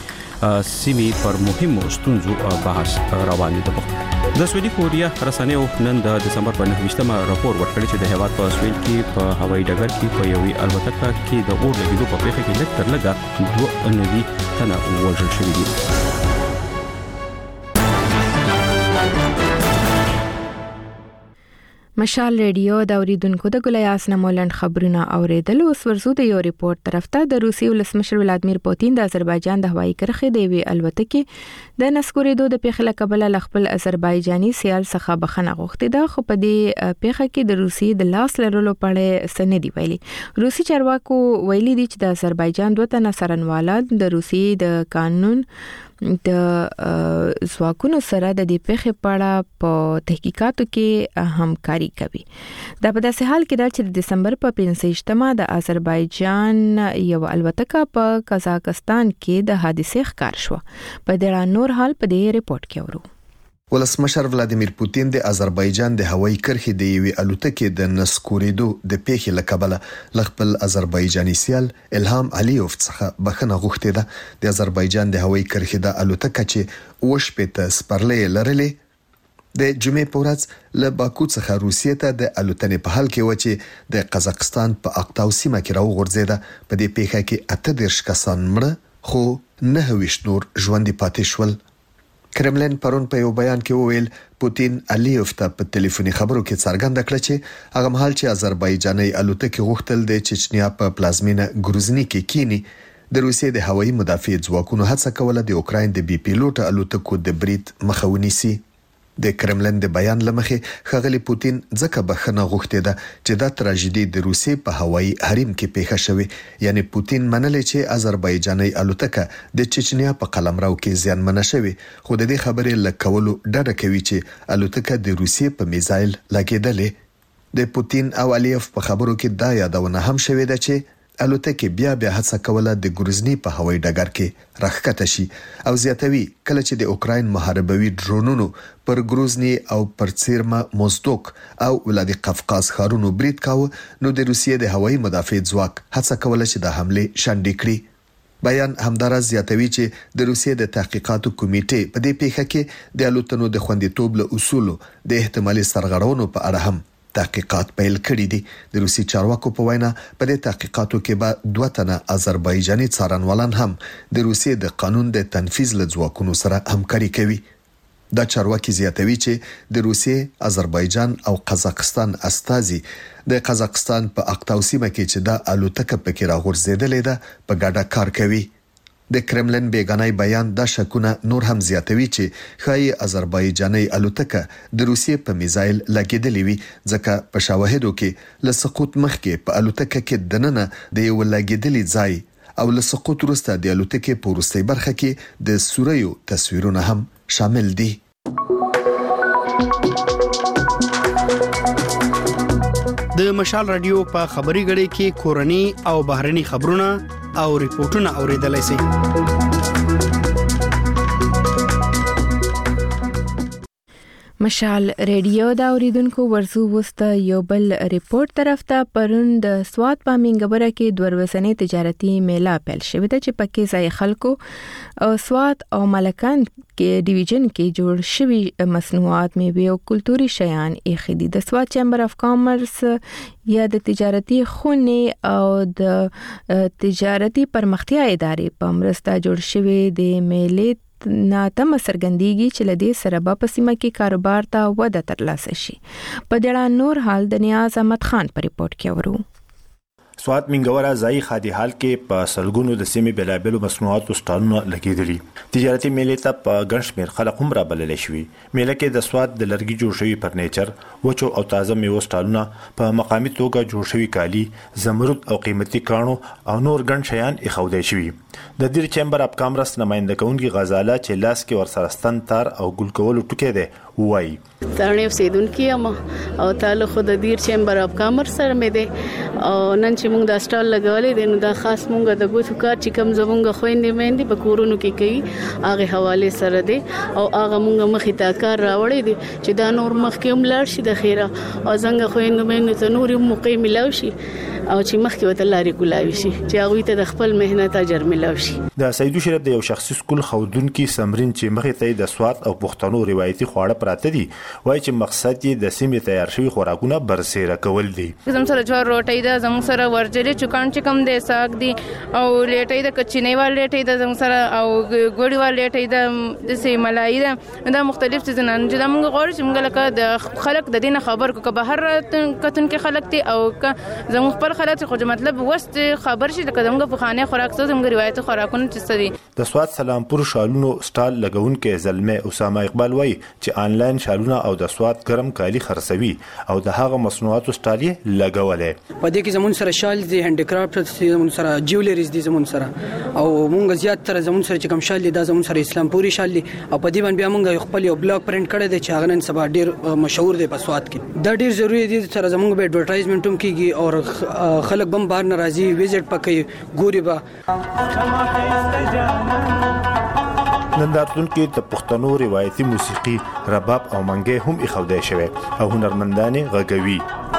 سیمې پر مهمو ستونزو بحث روان دي. د سویلي کوریا رسنیو نن د دسمبر په نهویشتمه راپور ورکړی چې د هیواد په سویل کې په هوایي ډګر کې په یوې الوتکه کې د اور لګېدو په پیښه کې لږ تر لږه دوه نوي تنه وژل شوي دي. مشال ریډیو د اوریدونکو د ګلایاس نه مولند خبرونه اوریدل. اوس ورزو د یو ریپورت طرف ته. د روسي ولسمشر ولادمیر پوتین د آذربایجان د هوایي کرښې د یوې الوتکې د نسکورېدو د پیښې له کبله له خپل آذربایجاني سیال څخه بخښنه غوښتې ده، خو په دې پیښه کې د روسي د لاس لرلو په اړه څه نه دي ویلي. روسي چارواکو ویلي دي چې د آذربایجان دوه تنه څارنوالان د روسي د قانون د ځواکونو سره د دې پیښې په اړه په تحقیقاتو کې همکاري کوي. دا په داسې حال کې ده چې د دسمبر په پنځه د آذربایجان یو الوتکه په قزاقستان کې د حادثې ښکار شو. په دې اړه نور حال په دې ریپورت کې ورو. ولسمشر ولادمیر پوتین د آذربایجان د هوایي کرښې د یوې الوتکې د نسکورېدو د پیښې له کبله له خپل آذربایجاني سیال الهام علیوف څخه بخښنه غوښتې ده. د آذربایجان د هوایي کرښې د الوتکه چې اوه شپېته سپرلۍ لرلې د جمعې په ورځ له باکو څخه روسیې ته د الوتنې په حال کې و چې د قزاقستان په اقتاو سیمه کې راوغورځېده. په دې پیښه کې اته دېرش کسان مړه خو نهه ویشت نور ژوندي پاتې شول. کرملین پرون په یو بیان کې وویل پوتین علیوف ته په ټلیفوني خبرو کې څرګنده کړه چې هغه مهال چې آذربایجاني الوتکې غوښتل د چچنیا په پلازمینه ګروزني کې کینی، د روسیې د هوایي مدافع ځواکونو هڅه کوله د اوکراین د بي پیلوټ الوتکو د برید مخه ونیسي. د کرملین د بیان لمخې ښاغلي پوتین ځکه بخښنه غوښتې ده چې دا تراژیدي د روسیې په هوایي حریم کې پیښه شوې. یعنی پوتین منلې چې آذربایجاني الوتکه د چچنیا په قلمرو کې زیانمنه شوې، خو د دې خبرې له کولو ډډه کوي چې الوتکه د روسیې په میزایل لګېدلې. د پوتین او علیف په خبرو کې دا یادونه هم شوې ده چې الوتکه بیا بیا هڅه کوله د ګروزني په هوایي ډګر کې راښکته شي او زیاتوي کله چې د اوکراین محاربوي ډرونونو پر ګروزني او پر سیرما موزدوک او ولادي قفقاز ښارونو برید کاوه نو د روسیې د هوایي مدافع ځواک هڅه کوله چې د حمله شنډې کړي. بیان همدارس زیاتوي چې د روسیې د تحقیقاتو کمیټې په دې پیښه کې د الوتنو د خوندیتوب له اصولو د احتمالي سرغړونو په اړه هم تحقیقات پیل کړي دي. د روسي چارواکو په وینا په دې تحقیقاتو کې به دوه تنه آذربایجاني څارنوالان هم د روسي د قانون د تنفيذ له ځواکونو سره همکاري کوي. دا چارواکي زیاتوي چې د روسي، آذربایجان او قزاقستان استازي د قزاقستان په اقتاو سیمه کې چې دا الوتکه پکې راغورځېدلې ده په ګډه کار کوي. د کرملن بیگانای بیان دا شکونه نور هم زیاتوي چې خای آذربایجاني الوتکه د روسیې په میزایل لګیدلې وي ځکه په شواهدو کې له سقوط مخکې په الوتکه کې دننه د یو لګیدلې ځای او له سقوط وروسته د الوتکې په وروستۍ برخه کې د سوریو تصویرونه هم شامل دي. د مشال رادیو په خبري غړي کې کورني او بهرني خبرونه او ریپورتونه اوریدلای شئ. مشال ریډیو دا اوریدونکو ورزو وسته یو بل ریپورت طرف ته پرون د سوات په منګبره کې د ورسنې تجارتي میله پیل شوې ده چې پکې ځای خلکو او سوات او ملکان کې ډیویژن کې جوړ شوی مصنوعات میوه او کلتوري شیان یې خدي. د سوات چیمبر اف کامرس یا د تجارتي خونې او د تجارتي پرمختیا ادارې په مرسته جوړ شوی د میلې ناتمه سرګندېږي چې لدې سره په سیمه کې کاروبار ته وده ترلاسه شي. په دې اړه نور حال د نیاز احمد خان په ریپورت کې ورو. سوات منګوره ځای خادي حال کې په سلګونو د سیمې بلابلو مصنوعاتو سټالونه لګیدلي. تجارتي میلې ته په ګڼ شمېر خلک هم رابللی شوي. میله کې د سوات د لرګي جوړ شوي فرنیچر، وچو او تازه میوو سټالونه، په مقامي توګه جوړ شوي کالي، زمرد او قیمتي کاڼو او نور ګڼ شیان ایښودی شوي. د دیر چیمبر اف کامرس نماینده کوونکي غزاله چې لاس کې ورسره ستن تار او ګل کولو ټکی دی وایي ترنه اوسیدونکو یم او تعالی خود د دیر چیمبر اف کامرس سره مې دی او نن چې موږ د سټال لګولې دي نو دا خاص موږ د ګوتو کار چې کوم زمونږ خويندې مېندې په کورونو کې کوي هغه حواله سره دي او هغه موږ مخې ته کار راوړې دي چې دا نور مخکې هم لاړ شي د خیره او څنګه خويندې مېندې ته نور موقع ملاوي شي او چې مخکې وته لاري کولاوي شي چې هغه ته د خپل مهنت اجر ملاوي شي. د سیدو شریف د یو شخصي سکول خودونکو سمرین چې مخې ته د سوات او پښتنو روایتي خواړه پراته دي وایي چې مقصد یې د سیمې تیار شوی خوراکونه برسېره کول دي. زموږ سره جوار روټۍ ده، زموږ سره ورجلې چکان چې کم دي، ساګ دي او لیټۍ د کچینې وال لیټۍ ده زموږ سره او ګوړې وال لیټۍ ده د سي ملای ده. دا مختلف څه نه چې موږ غواړو چې موږ لکه د خلک د دینه خبر کو که بهر کتون کې خلک دي او زموږ خپل خلک خو مطلب وست خبر شي لکه زموږ په خانه خوراک څه زموږ روایت خوراکونه چې دي. د سوات سلامپور شالونو سټال لګونکو زلمه اسامه اقبال وایي چې آنلاین شالونه او د سوات ګرم کالی خرڅوي او د هغه مصنوعاتو سټال یې لګولې. په دې کې زمون سره شال دي، هاند کرافټ دي، زمون سره جویلریز دي زمون سره او مونږ زیات تر زمون سره چې کوم شال دي دا زمون سره اسلامپوري شال دي او په دې باندې مونږ خپل یو بلاګ پرینټ کړی دی چې هغه نن سبا ډیر مشهور دی په سوات کې. دا ډیر ضروری دي چې زمونږ به ایڈورټایزمنټ هم کیږي او خلک بم بار ناراضي ویزټ پکې ګوري با. نن دارتون کې د پښتنو روایتي موسیقي، رباب او منګي هم ایښودای شوی او هنرمندانې غږوي.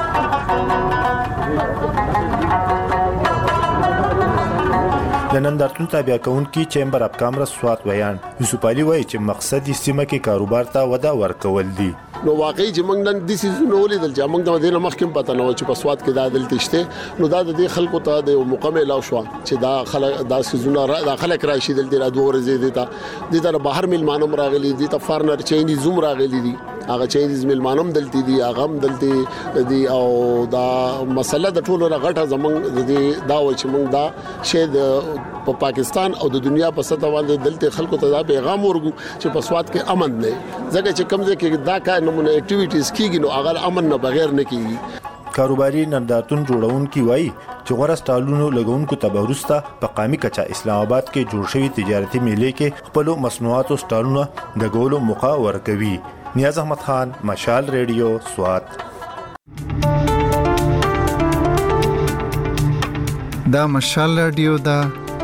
د نن دارتون تابع کوونکي چیمبر اف کامرس سوات ویان یوسف علي وایي چې مقصد یې سیمه کې کاروبار ته وده ورکول دي. نو واقعي چې موږ نن د سيزونو ولیدل چې موږ د دې مخکې پته نه و چې په سوات کې دا دلته شته نو دا د دې خلکو ته د مقام لا شو چې دا خلک دا سيزونه دا خلک راشي دلته را دوه ورځې دي ته د تر بهر ملمانم راغلي دي ته فارنر چینی زوم راغلي دي هغه چینیز ملمانم دلته دي هغه هم دلته دي او دا مسله د ټولو غټه زمونږ د دې دا و چې موږ دا شی د په پاکستان او د دنیا په سطح باندې دلته خلکو ته دا پیغام ورغو چې په سوات کې امن نه ځکه چې کمزې کې دا کار نمونه اکټیویټیز کیږي نو هغه امن نه بغیر نه کیږي. کاروباري نندارتون جوړونکي وایي چې غوړه سټالونو لګونکو ته وروسته په قامي کچا اسلام آباد کې جوړ شوی تجارتي میلې کې خپل مصنوعاتو سټالونه د ګولو موقع ورکوي. نیاز احمد خان، مشال ریډیو، سوات. دا مشال رادیو دا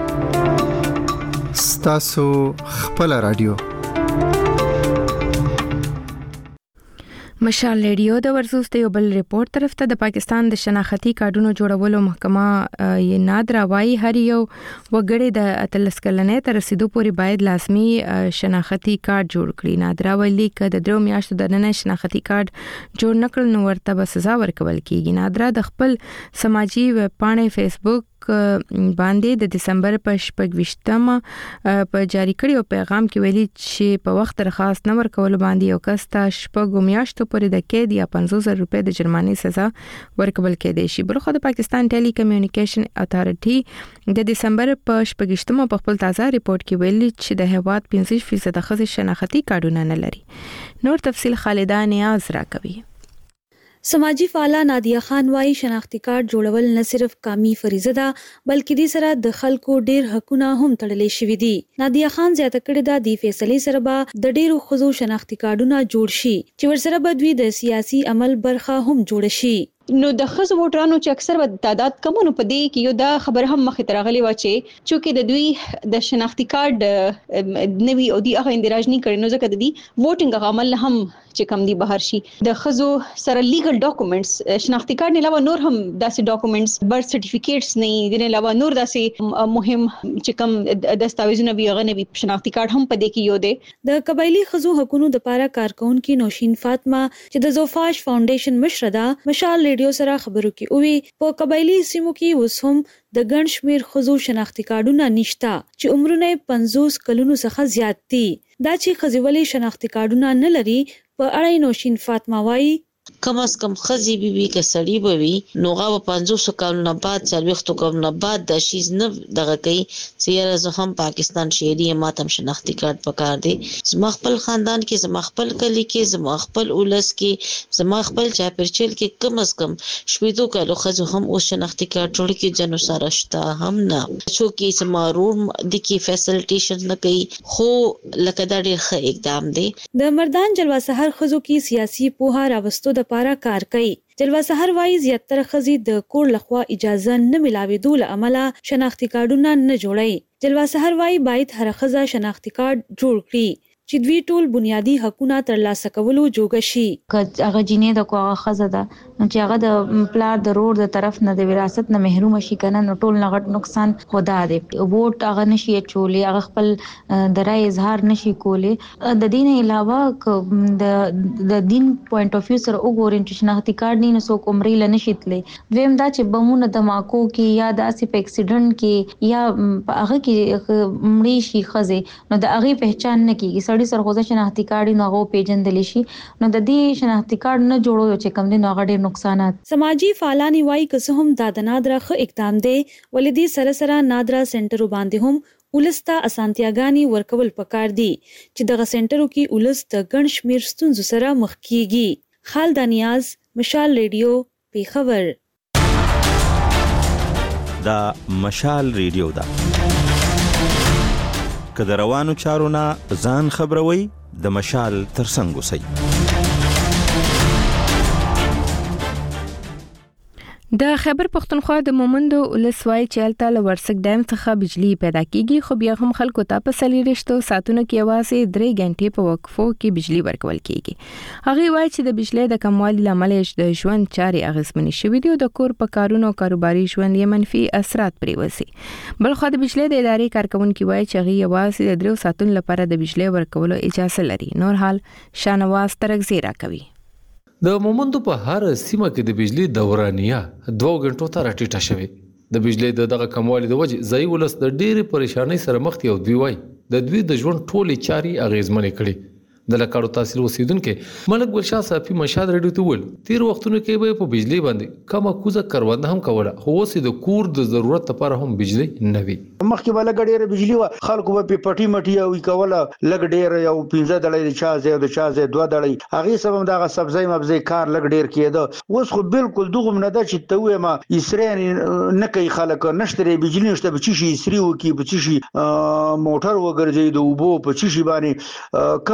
ستاسو خپل رادیو. مشال ریډیو د ورزوس ته یو بل ریپورت طرف ته د پاکستان د شناختی کارډونو جوړولو محکمه یې نادرا وايي هر یو وګړي د اتلس کلنې تر رسیدو پورې باید لازمی شناختی کارت جوړ کړي. نادرا ویلي ک د درو میاشتو د نن شناختی کارت جوړ نکړل نو ورته به سزا ورکول کیږي. نادرا د خپل سماجی ویب پاڼې فیسبوک باندې د دسمبر په شپږ په جاری کړیو پیغام کې ویلي چې په وخت درخواست نه ورکول باندې یو کس ته شپږ میاشتو پورې د قید یا پنځوس زره روپۍ د جرمانې سزا ورکول کېدای شي. بلخو د پاکستان ټیلی کمیونیکیشن اتھارټي د دسمبر په شپږ په خپل تازه ریپورت کې ویلي چې د هیواد پنځه فیصد ښځې شناختی کارډونه نه لري. نور تفصیل خالده نیاز راکوي. سماجی فعاله نادیه خان وايي شناختی کارت جوړول نه صرف قومي فریضه ده بلکې د سره د خلکو ډیر حقونه هم تړلې شوي دي. نادیه خان زیاته کړې ده د فیصلې سره به د ډیرو ښځو شناختی کارتونه جوړ شي چې ورسره به دوی د سیاسي عمل برخه هم جوړ شي. نو د خزو ووټرانو چې اکثر و تعداد کمونو په دې کې یو دا خبر هم مخې ته راغلی و چې چې د دوی د شناختی کارت نوی او دی هغه اندراج نه کړي نو ځکه د دې ووټینګ عمل هم چې کم دی بهر شي. د خزو سره لیګل ډاکومېنټس شناختی کارت نه علاوه نور هم داسې ډاکومېنټس برث سرټیفیکیټس نه دي نه علاوه نور داسې مهم چې کم دستاویزونه وی هغه نه وي شناختی کارت هم په دې کې یو دی. د قبایلی خزو حقوقو لپاره کارکونکو نوشین فاطمه چې د زوفاش فاونډیشن مشره ده مشال ریډیو سره خبرو کې اوی په قبایلی سیمو کې وسوم د ګڼ شمیر خزو شناختی کارتونه نشته چې عمرونه پنځوس کلونو څخه زیات دي. دا چې خزیولې شناختی کارتونه نه لري په اړه نوشین فاطمه وايي کم از کم خزي بي بي که سړی به وي نو هغه پنځوس کلونو بعد څلوېښتو کلونو بعد د شیز نه دغه کوي چې یاره زه هم پاکستان شهري یم ما ته هم شناختی کارت پکار دی. زما خپل خاندان کې زما خپل کلی کې زما خپل اولس کې زما خپل چاپیرچل کې کم از کم شپېتو کالو ښځو هم اوس شناختی کارت جوړ کړي جنو سره شته هم نه څوک زما ورور د کې فیسیلیټیشن نه کوي خو لکه دا ډېر ښه اقدام دی. د مردان جلوه سحر ښځو کې سیاسي پوهه راوستو د لپاره کار کوي. جلوه سحر وايي زیاتره ښځې د کور لخوا اجازه نه ملاوېدو له امله شناختی کارتونه نه جوړي. جلوه سحر وايي باید هر ښځه شناختی کارت جوړ کړي چې دوی ټول بنیادی حقوقونه ترلاسه کولو جوګه شي. هغه جینې د کوغه خزه ده چې هغه د پلار د رور د طرف نه د وراثت نه محروم شي کنه نو ټول نغټ نقصان خدا دی. ووټ هغه نشي چولې هغه خپل د رائے اظهار نشي کولې. د دین علاوه د د دین پوینټ اف ویو سره وګورئ چې شناختی کارت نه سو کومري لنشي تلې. دویم دا چې بمونه د ماکو کې یا د اسی په اکسیډنټ کې یا هغه کې مړی شي خزه نو د هغه پہچان نه کیږي. سره خو شناختی کارت نه غو پیجندل شي نو د دې شناختی کارت نه جوړو چې کم دي نو غړي نقصانات. سماجی فعالانی وايي که څه هم د نادرا خو اقدام دی ولې دې سره سره نادرا سنټر باندې هم ولستا اسانتیاګانی ورکول پکار دي چې دغه سنټرو کې ولس د ګڼ شمیر ستونزو سره مخ کیږي. خالد نیاز مشال ریډیو پیښور. دا مشال ریډیو دا که د روانو چارو نه ځان خبروي د مشال ترڅنګ اوسئ. د خیبر پختونخوا د مومندو ولسوالۍ چې هلته له ورسک ډیم څخه بجلی پیدا کیږي خو بیا هم خلکو ته په څلېرویشتو ساعتونو کې یوازې درې غنټې په وقفو کې بجلی ورکول کیږي. هغه وایي چې د بجلی د کموالي لامل د ژوند چارې اغیزمنې شوې دي او د کور په کارونو کاروباري ژوند یې منفي اثرات پرېوځي. بلخو د بجلی د ادارې کارکونکي وایي چې هغه یوازې د درې ساعتونو لپاره د بجلی ورکولو اجازه لري. نور حال شانواز ترغزی راکوي. د مومندو په هر سیمه کې د بجلی دورانیه دوه غنټو ته راټیټه شوې. د بجلی د دغه کموالي د وجې ځای ولس د ډېرې پریشانۍ سره مخ دي او دوی وایي د دوی د ژوند ټولې چارې اغیزمنې کړي. د لکاړو تحصیل اوسیدونکو ملک ګلشاه صافي مشاد ریډیو ته ویل تیر وختونو کې به په بجلی باندې کومه کوزه کرونده هم کوله خو اوس د کور د ضرورت لپاره هم بجلی نه وي. مخکې به لږ ډېره بجلی وه خلکو به پې پټي مټي او کوله لږ ډېر یو پنځه دړۍ د چا ځای او د چا ځای دوه دړۍ هغې سبب دغه سبزی مبزی کار لږ ډېر کېده. اوس خو بالکل دغوم نه ده چې ته ووایم اسرې نه کوي خلک نشته دی بجلی نشته په څه شي اسرې وکړي په څه شي موټر وګرځوي د اوبو په څه شي باندې کم کار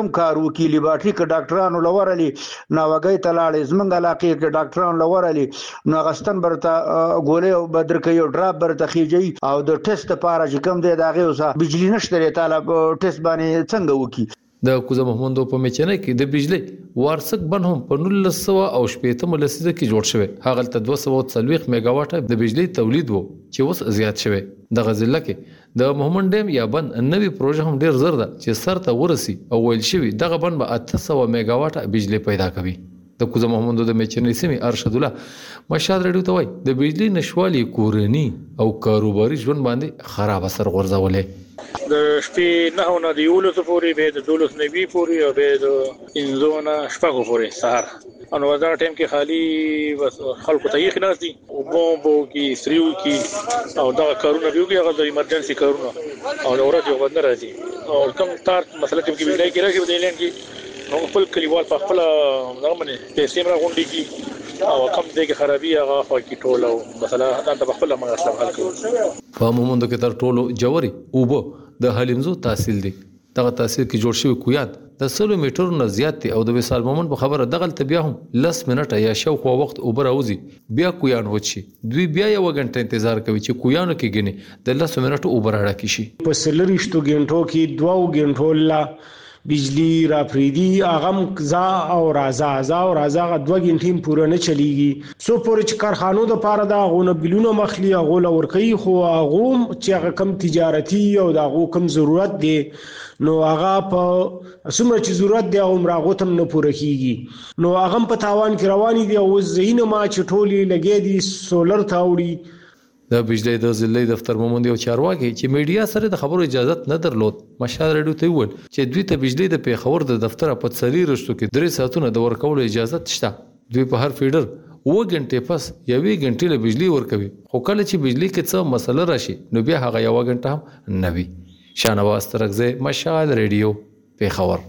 وکیل لیبارټری ک ډاکټرانو لورالي ناوګي تلاړې زمنګ علاقې ک ډاکټرانو لورالي نو غستن برته ګولې او بدر کوي او ډراپ برته خيجي او د ټیسټ لپاره چې کوم دی داغه اوسه بجلی نشته طالب ټیسټ باندې څنګه وکي د کوزه محمد په میچنه کې د بجلی وارسک بن هم په نولس سوه او شپږ لسیزه کې جوړ شوی هغه ته دوه سوه څلوېښت میگا واټ د بجلی تولید وو چې اوس زیات شوی د غزله کې د محمد ډیم یا بن نوې پروژه هم ډیر زر ده چې سر ته ورسي او ویل شوی دغه بن به اته سوه میگا واټ بجلی پیدا کوي د کوزه محمد د میچنې سیمې ارشد الله مشهد رادیو ته وای د بجلی نشوالي کورنی او کاروباري ژوند باندې خراب اثر غورځولې د شپې نه نه دی ولته پوری به د دولس نبی پوری او به د انزونه شپږو پوری سهار انو دا ټیم کې خالی بس خلکو ته یې خلاص دي او بومبو کې سریو کې او دا کارونه دیو کې هغه د ایمرجنسي کارونه او اورات یو باندې راځي او کوم تار مسله کې ویلای کې راځي په دې کې نو خپل کلیوال په خپل دغه باندې پیسې مرا غونډي کې او کم دې کې خرابي هغه خو کې ټول او مثلا دا په خپل موږ اسلام حل کوو په مومند کې تر ټولو جووري او بو د حلیمزو تحصیل دی دغه تحصیل کې جوړ شوی کویات د سلو میټر نه زیات دی او د وصال مومند په خبره دغه بیا هم لس منټه یا شو خو وخت اوبر اوزي بیا کویان وچی دوی بیا یو غنټه انتظار کوي چې کویانو کې غني د لس منټه اوبر اړه کی شي په سلریشتو غنټو کې دواو غنټو لا بجلی را پریدي اغم زا او رازا زا او رازا غ دوه غنټیم پوره نه چلیږي سو پورې چې کارخانو د پاره دا غونه بلونه مخلي غوله ورکی خو غوم چې کم تجارتی او دا غو کم ضرورت دی نو هغه په څومره چې ضرورت دی او مراغو تم نه پوره کیږي نو هغه په تاوان کې رواني دی او زینه ما چې ټولي لګې دي سولر تاوړي د بجلی د ضلع دفتر مومند یو چارواکي چې میډیا سره د خبرو اجازه نه درلود مشهد رادیو ته وویل چې دوی ته بجلی د پیښور د دفتر په څلي رښتو کې درې ساعتونه د ورکولو اجازه شته دوی په هر فیډر و غنټه پس یوې غنټې له بجلی ورکوي خو کله چې بجلی کې څه مسله راشي نو بیا هغه یو غنټه هم نه وي شانواز ترغزه مشهد رادیو پیښور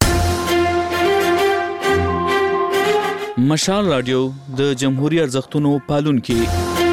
مشال رادیو د جمهوریت ارزښتونو پالونکي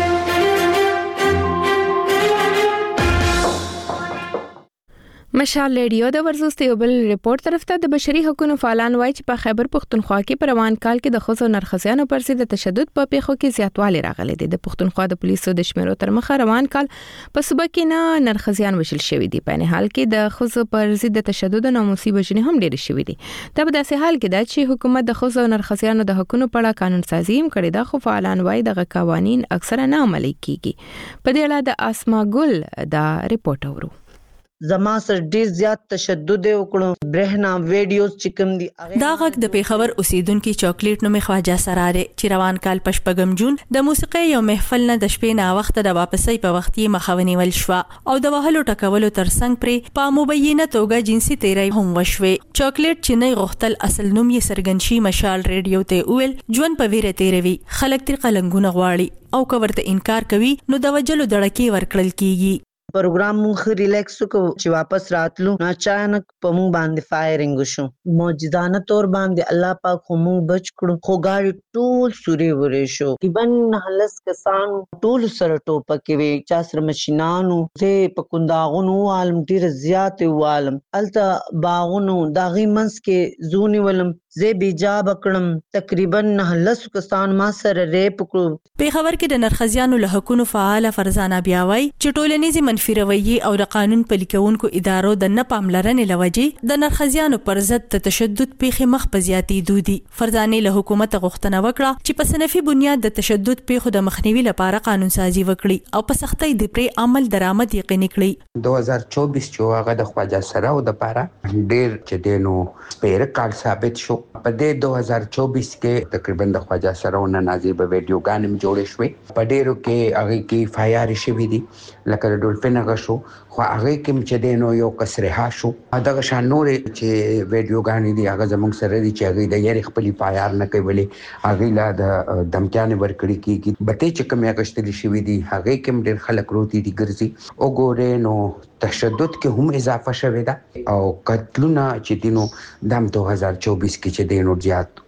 مشال رادیو د ورزوست یو بل ریپورت طرف ته د بشري حقوقو فعالان وایي چې په خیبر پښتونخوا کې په روان کال کې د ښځو نرخصیانو پر ضد د تشدد په پیښو کې زیاتوالی راغلی دی د پښتونخوا د پولیسو د شمیرو تر مخه روان کال په صوبه کې نه نرخصیان وشل شوی دی په نه حال کې د ښځو پر ضد د تشدد او ناموسي وژنې هم ډېر شوی دي دا په داسې حال کې ده چې حکومت د ښځو نرخصیانو د حقوقو په اړه قانون سازي هم کړې ده خو فعالان وایي دغه قوانين اکثره نه عملي کیږي په دې اړه د اسما ګل دا ریپورت اورو زما سر ډیر زیات تشدد وکړو برهنا ویډیوز چکم دي دا غږ د پیښور اوسیدونکو چاکلیټ نومي خواجه سراره چې روان کال پشپغم جون د موسیقي یو محفل نه د شپې نه وخت د واپسې په وخت یې مخاوني ول شو او د وهلو ټکولو ترڅنګ پر په مبینه توګه جنسي تیری هم وشوي چاکلیټ چې نه غختل اصل نوم یې سرګنشي مشال رادیو ته ویل ژوند په ویره تیروي خلک تر قلنګونه غواړي او کورته انکار کوي نو د وجلو دړکی ورکړل کیږي پروګرام مونږ ریلیکس کو چې واپس راتلو نه اچانک په مونږ باندې فایرینګ وشو موجودانه تور باندې الله پاک مونږ بچ کړو خو غاړي ټول سوري ورې شو تقریبا هلس کسان ټول سره ټوپکې وي چا سره مشینانو زه په کنداغونو عالم ډیر زیات عالم الته باغونو داغي منس کې زونی ولم زه بیجاب کړم تقریبا هلس کسان ما سره ریپ کړو پیښور کې د نرخزیانو له حقوقو فعال فرزانه بیاوي چې ټولنیزي منفي رویه او د قانون پلي کوونکو ادارو د نه پاملرنې لوجې د نرخزیانو پر ضد تشدد پیښې مخ په زیاتې دودي فرزانه له حکومت غوښتنه وکړه چې په صنفي بنیاد د تشدد پیښو د مخنیوي لپاره قانون سازي وکړي او په سختۍ د پرې عمل درآمد یقیني کړي دوه هزار چوبیس چې هغه د خواجه سراو د لپاره ډېر چې دینو سپیر کار ثابت شو په دې دوه هزار چوبیس کې تقریبا د خواجه سراو نه نازیب ویډیوګانې جوړې شوې په ډېرو کې هغه کې فایار شوی دي لکه د ډولفین هغه شو خو هغه کې چې دینو یو کسره شو دغه شان نور چې ویډیوګانې دي هغه زموږ سره دي چې هغه د یاري خپل فایار نه کوي هغه لا د دمکانې ورکړي کیږي بته چې کوم هغه شتلې شوی دي هغه کې ډېر خلک روتي دي ګرځي او ګورې نو تشدد کې هم اضافه شوه ده او قتلونه چې دینو د دوه هزار چوبیس کې چې دینو زیات وشو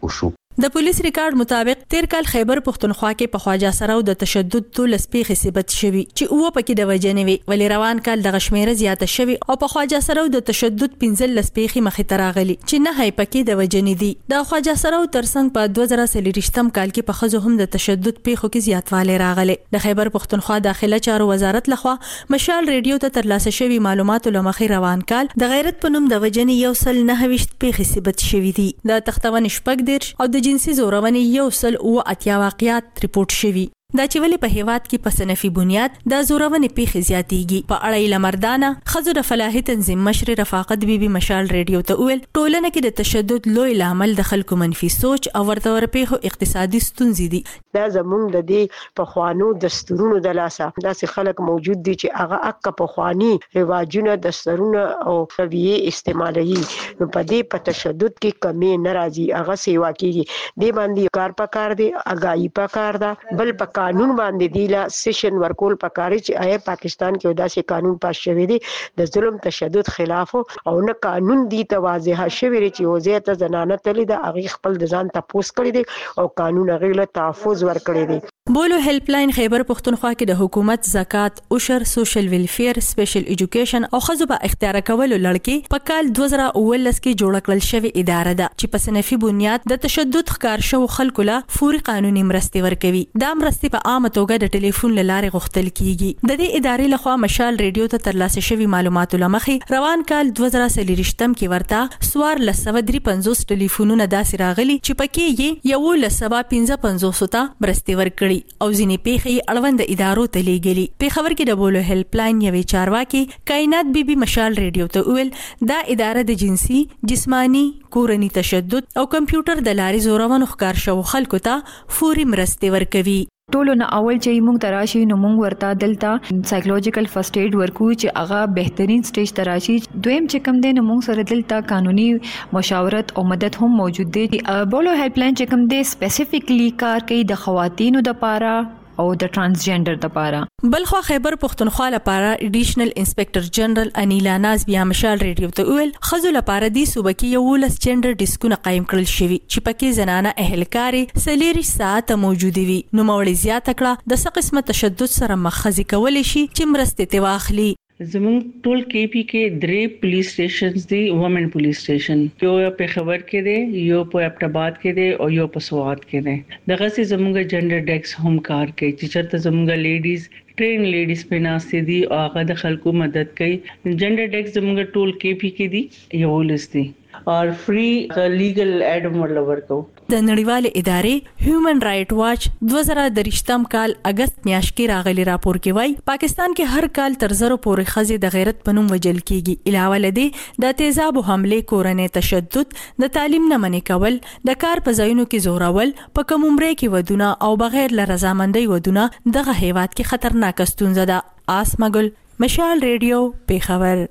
د پولیس ریکارډ مطابق تیر کال خیبر پختونخوا کې په خواجه سراو د تشدد تولس پیښې ثبت شوي چې اوه پکې د وجنې وي، ولې روان کال د غشمیره زیاته شوي او په خواجه سراو د تشدد پنځلس پیښې مخې ته راغلي چې نه هي پکې د وجنې دي. د خواجه سراو ترڅنګ په دوه زره څلوېښتم کال کې په ښځو هم د تشدد پیښو کې زیاتوالی راغلی. د خیبر پختونخوا داخله چارو وزارت لخوا مشال ریډیو ته ترلاسه شوي معلوماتو له مخې روان کال د غیرت په نوم د وجنې یو سل نهه ویشت پیښې ثبت شوي دي. د تختون شپږ دېرش او د جنسي زورونې یو سل اوه اتیا واقعیات ریپورت شوي. دا چې ولې په هیواد کې په صنفي بنیاد د زورونې پیښې زیاتېږي. په اړه یې لمردانه ښځو د فلاحي تنظیم مشر رفاقت بیبي مشال ریډیو ته وویل ټولنه کې د تشدد لوی لامل د خلکو منفي سوچ او ورته ورپېښو اقتصادي ستونزې دي. دا زموږ د دې پخوانو دستورونو د لاسه داسې خلک موجود دي چې هغه اکه پخواني رواجونه دستورونه او رویې استعمالوي، نو په دې په تشدد کې کمی نه راځي، هغه سیوا کېږي. دې باندې کار پکار دی، اګایي پکار ده، بل پکار قانون باندې دی لا سیشن ورکول پکاري چې آیا پاکستان کې داسې قانون پاس شوی دی د ظلم تشدد خلاف او نه قانون دی ته واضح شوی چې وزیر ته زنانه تللی د هغه خپل د ځان تپوس کړی دی او قانون هغه له تحفظ ورکړی دی. بولو هیلپ لاین خیبر پختونخوا کې د حکومت زکات، عشر، سوشل ویلفیر، سپیشل ایجوکیشن او خزو په اختیار کولو لړکې په کال دوه زره اوولس کې جوړ کړل شوی اداره ده چې په صنفي بنیاد د تشدد ښکار شو خلکو له فوري قانوني مرستې ورکوي. دا مرستې په عامه توګه د ټلیفون له لارې غوښتل کیږي. د دې ادارې لخوا مشال ریډیو ته ترلاسه شوی معلوماتو له مخې روان کال دوه زره څلوېښتم کې ورته سوار له سوه درې پنځوس ټلیفونونه داسې راغلي چې پکې یې یو له سوه پنځه پنځوس ته مرستې ورکړي او ځینې پیښې اړوند ادارو ته لیږلي. پېښور کې د بولو هیلپ لاین یوې چارواکي کائنات بیبي مشال ریډیو ته وویل دا اداره د جنسي، جسمانی، کورني تشدد او کمپیوټر د لارې زورونو ښکار شوو خلکو ته فوري مرستې ورکوي. ټولو نه اول چې موږ تراشي نو موږ ورته دلته سایکولوژیکل فرست ایډ ورکو چې هغه بهترین سټیج تراشي. دویم چې کوم دی نو موږ سره دلته قانوني مشاورت او مدد هم موجود دی. بولو هیلپ لاین چې کوم دی سپیسیفیکلی کار کوي د خواتینو د پاره او د ترانسجنډر د پاره. بلخوا خیبر پختونخوا لپاره ایډیشنل انسپیکټر جنرال انیلا ناز بیا مشال ریډیو ته وویل خزو لپاره دی صوبه کې یو لس جنډر ډیسکونه قائم کړل شوي چې پکې زنانه اهلکارې څلېرویشت ساعته موجودې وي. نو نوموړي زیاته کړه د څه قسمه تشدد سره مخ ښځې کولی شي چې مرستې ترې واخلي. زمونږ ټول کې پی کې درې پولیس سټیشنز دي، وومن پولیس سټیشن یو په خبر کې دی، یو په ابټاباد کې دی او یو په سوات کې دی. دغه سي زمونږ جنډر ډیکس هم کار کوي چې چرته زمونږ لیډیز ټرین لیډیز په ناسې دي او هغه د خلکو مدد کوي. جنډر ډیکس زمونږ ټول کې پی کې دي، یو لس دي او فری لیګل ایډ ورل ورکو. د نړیوالې ادارې هیومن رائټ واچ دوه زره درېشتم کال اگست میاشت کې راغلي راپور کې وایي پاکستان کې هر کال تر زرو پورې ښځې د غیرت په نوم وژل کیږي. علاوه له دې د تیزابو حملې، کورنۍ تشدد، د تعلیم نه منع کول، د کار په ځایونو کې زورول، په کم عمرۍ کې ودونه او بغیر له رضامندۍ ودونه دغه هیواد کې خطرناک ستونزه ده. آسما ګل، مشال ریډیو، پېښور.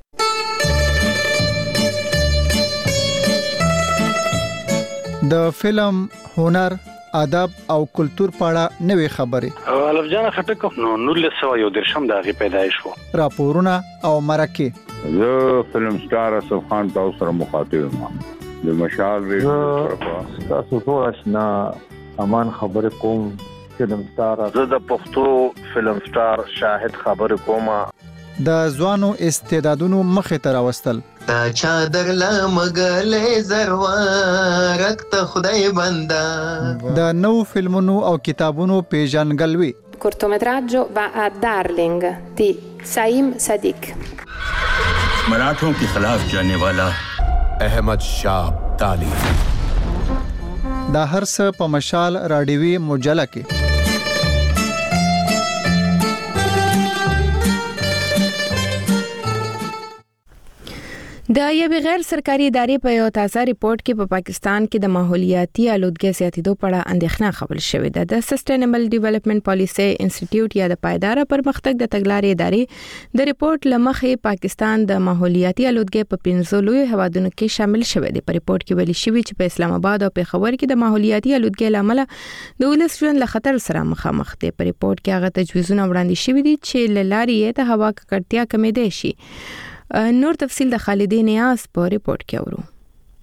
د فلم، هنر، ادب او کلچر په اړه نوې خبرې. الف جان خټک نو نولس سوه یو درشم د هغې پیدایش و. راپورونه او مرکې. زه فلم سټار اسف خان تاسو سره مخاطب یم. د مشال ریډیو تاسو ټول آشنا امان خبرې کوم. فلم سټار زه د پښتو فلم سټار شاهد خبرې کوم. د ځوانو استعدادونو مخې ته راوستل. تا چادر لمغلې زروارک ته خدای بندا. د نو فلمونو او کتابونو پیژنګلوي. cortometraggio va a Darling di Saim Sadiq. मराठों के खिलाफ जाने वाला अहमद शाह अब्दाली. دا هر څه په مشال راډیوي مجله کې. د یوې غیر سرکاري ادارې په یو تازه ریپورت کې په پاکستان کې د ماحولیاتي آلودګۍ زیاتېدو په اړه اندېښنه خبر شوې ده. د سسټینبل ډیولپمنٹ پالیسي انسټیټیوټ یا د پایدار پرمختګ د تګلارې ادارې د ریپورت لمخې پاکستان د ماحولیاتي آلودګۍ په پنځو لویو هیوادونو کې شامل شوی دی. په ریپورت کې ویلي شوی چې په اسلام آباد او پېښور کې د ماحولیاتي آلودګۍ لامل د ولس ژوند له خطر سره مخامخ دی. په ریپورت کې هغه تجویزونه وړاندې شوي دي چې له لارې د هوا ککړتیا کمېدای شي. نور تفصیل د خالدین نیاز په ریپورت کې اورو.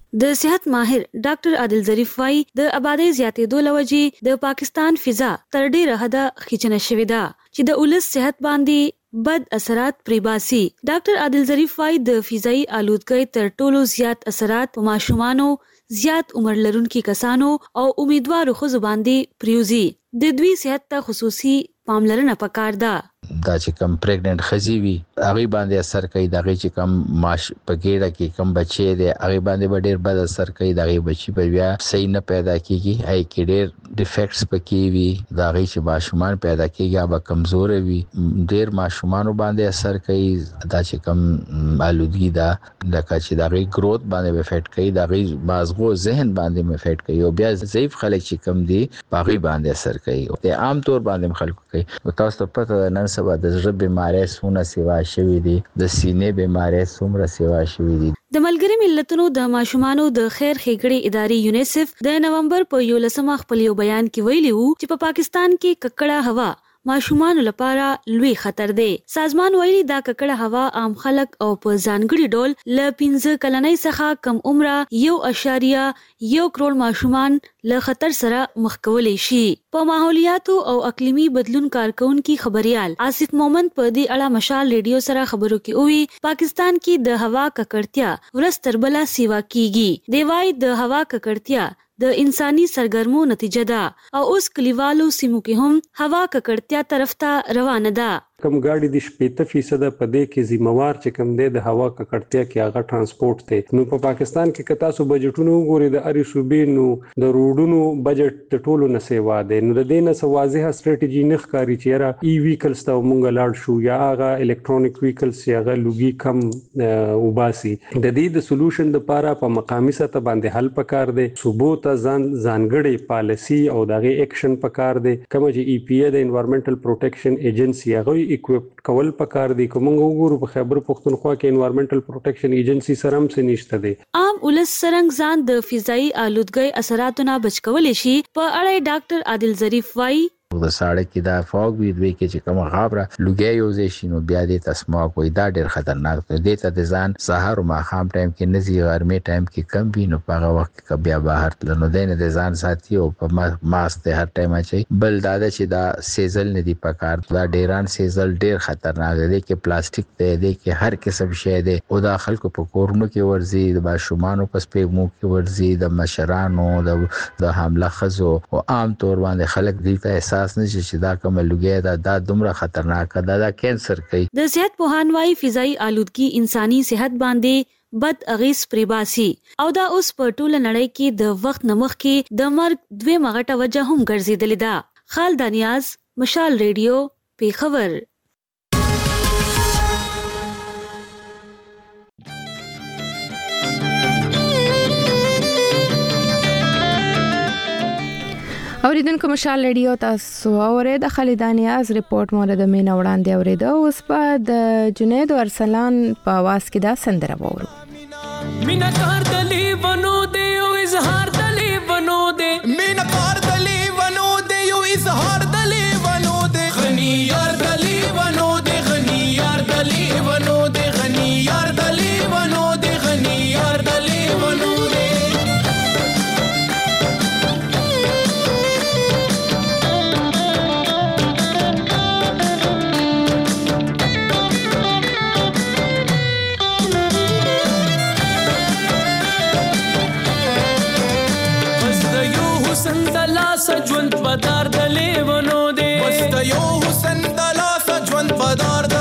د صحت ماهر ډاکټر عادل ظریف وايي د آبادی زیاتېدو لوجې د پاکستان فضا تر ډیره حده خچنه شوې ده چې د ولس صحت باندې بد اثرات پریباسي. ډاکټر عادل ظریف وايي د فضایي آلودګۍ تر ټولو زیات اثرات په ماشومانو، زیات عمر لرونکي کسانو او امیدوارو ښځو باندې پریوزي. د دوی صحت ته خصوصي پاملرنه پکار ده. دا چې کم پریګننټ خزي وي هغه باندې اثر کوي، دا چې کم ماش پګېړه کې کم بچي دي هغه باندې به ډېر بد اثر کوي، دا بچي په بیا صحیح نه پیدا کیږي، هاي کې ډېر ډیفیکټس پکې وي، دا چې ماشومان پیدا کیږي هغه کمزور وي، ډېر ماشومان باندې اثر کوي. دا چې کم آلودګي دا لکه چې دا گروث باندې افیکټ کوي، دا مازغو ذهن باندې افیکټ کوي او بیا ضعیف خلک چې کم دي باغی باندې اثر کوي او ته عام طور باندې خلکو کوي. او تاسو ته پته ده نن سبا د زړه بیماری سونه سیوا شوې دي، د سینې بیماری سومره سیوا شوې دي. د ملګری ملتونو د ماشومانو د خیر ښېګړې ادارې یونیسف د نومبر په یولسمه خپل یو بیان کې ویلي وو چې په پاکستان کې ککړه هوا ماشومان لپاره لوی خطر دی. سازمان ویلي دا ککړه هوا عام خلک او په ځانګړي ډول ل پنځه کلنۍ څخه کم عمره یو اشاریه یو کروڑ ماشومان له خطر سره مخ کولی شي. په ماحولیاتو او اقلیمي بدلون کارکونکي خبريال آصف مومند په دې اړه مشال ریډیو سره خبرو کې وی پاکستان کې د هوا ککړتیا ورځ تر بله سیوا کیږي. دی وايي د هوا ککړتیا د انساني سرګرمو نتیجه ده او اوس کلیوالو سیمو کې هم هوا ککړتیا طرف ته روانه ده. کم گاڑی د شپږ فیصد په دې کې ذمہوار چې کم دی د هوا ککړتیا کې هغه ترانسپورت دی. نو په پاکستان کې کتا سو بجټونو وګوري د اړ صوبې نو د روډونو بجټ د ټولو نه سیوا دی. نو د دې نه سو واضحه ستراتیژي نه ښکاری چې را ای ویکلز ته مونږ لاړ شو یا هغه الکترونیک ویکلز یا هغه لوګي کم وباسي. د دې د سولوشن لپاره په مقامی سطح باندې حل پکار دی. صوبو ته ځان ځانګړي پالیسی او دغه اکشن پکار دی. کوم چې ای پی ای د انوایرنمنټل پروټیکشن ایجنسی هغه اکوپ کول پکار دي. کوم وګورو په خیبر پختونخوا کې انوایرنمنټل پروټیکشن ایجنسی سره هم څه نشته دي. عام ولس څنګه ځان د فضایي آلودګۍ اثراتو نه بچ کولی شي په اړه ډاکټر عادل ظریف وايي د سړک کې دا فوګ وی دوی کې چې کوم غابره لوګي یوځي شنو بیا د تسماک وي دا ډېر خطرناک دی. د ته د ځان سحر او ماخام ټایم کې نزي غرمه ټایم کې کم وي نو په هغه وخت کې بیا بهر تلنو دین د ځان ساتي او په ماسک ته هر ټایم اچي. بل دا چې دا سیزل نه دی پکار، دا ډیران سیزل ډېر خطرناک دی کې پلاستیک ته دی کې هر قسم شی دی او دا خلکو په کورونو کې ورزي، د ماشومانو په سپېږمو کې ورزي، د مشرانو د حمله خزو او عام طور باندې خلک دې ته احساس نشي چې دا کوم لوګي دا د دومره خطرناک ده دا کینسر کوي. د صحت پوهان وايي فضایي آلودګي انساني صحت باندې بد اغیز پریباسي او دا اوس په ټوله نړۍ کې د وخت نمخ کې د مرګ دوه مغټه وجه هم ګرځیدلې ده. خالد نیاز، مشال ریډیو، پیښور. اوریدونکو مشال ریډیو تاسو اورید د خالدانیاز ریپورت مورد مینه وړاندې اورید اوس په د جنید ارسلان په आवाज کې دا سندره وورو. مینا کار دلی ونو دی او اظهار دلی ونو دی، مینا کار دلی ونو دی او اظهار دلی ونو دی، غنی یار دلی ونو دی، غنی یار دلی ونو دی، غنی یار دلی ونو دی، غنی یار دلی ونو دی. سجوند پدار دلی ونو دے، بس د یو حسن دلا سجوند پدار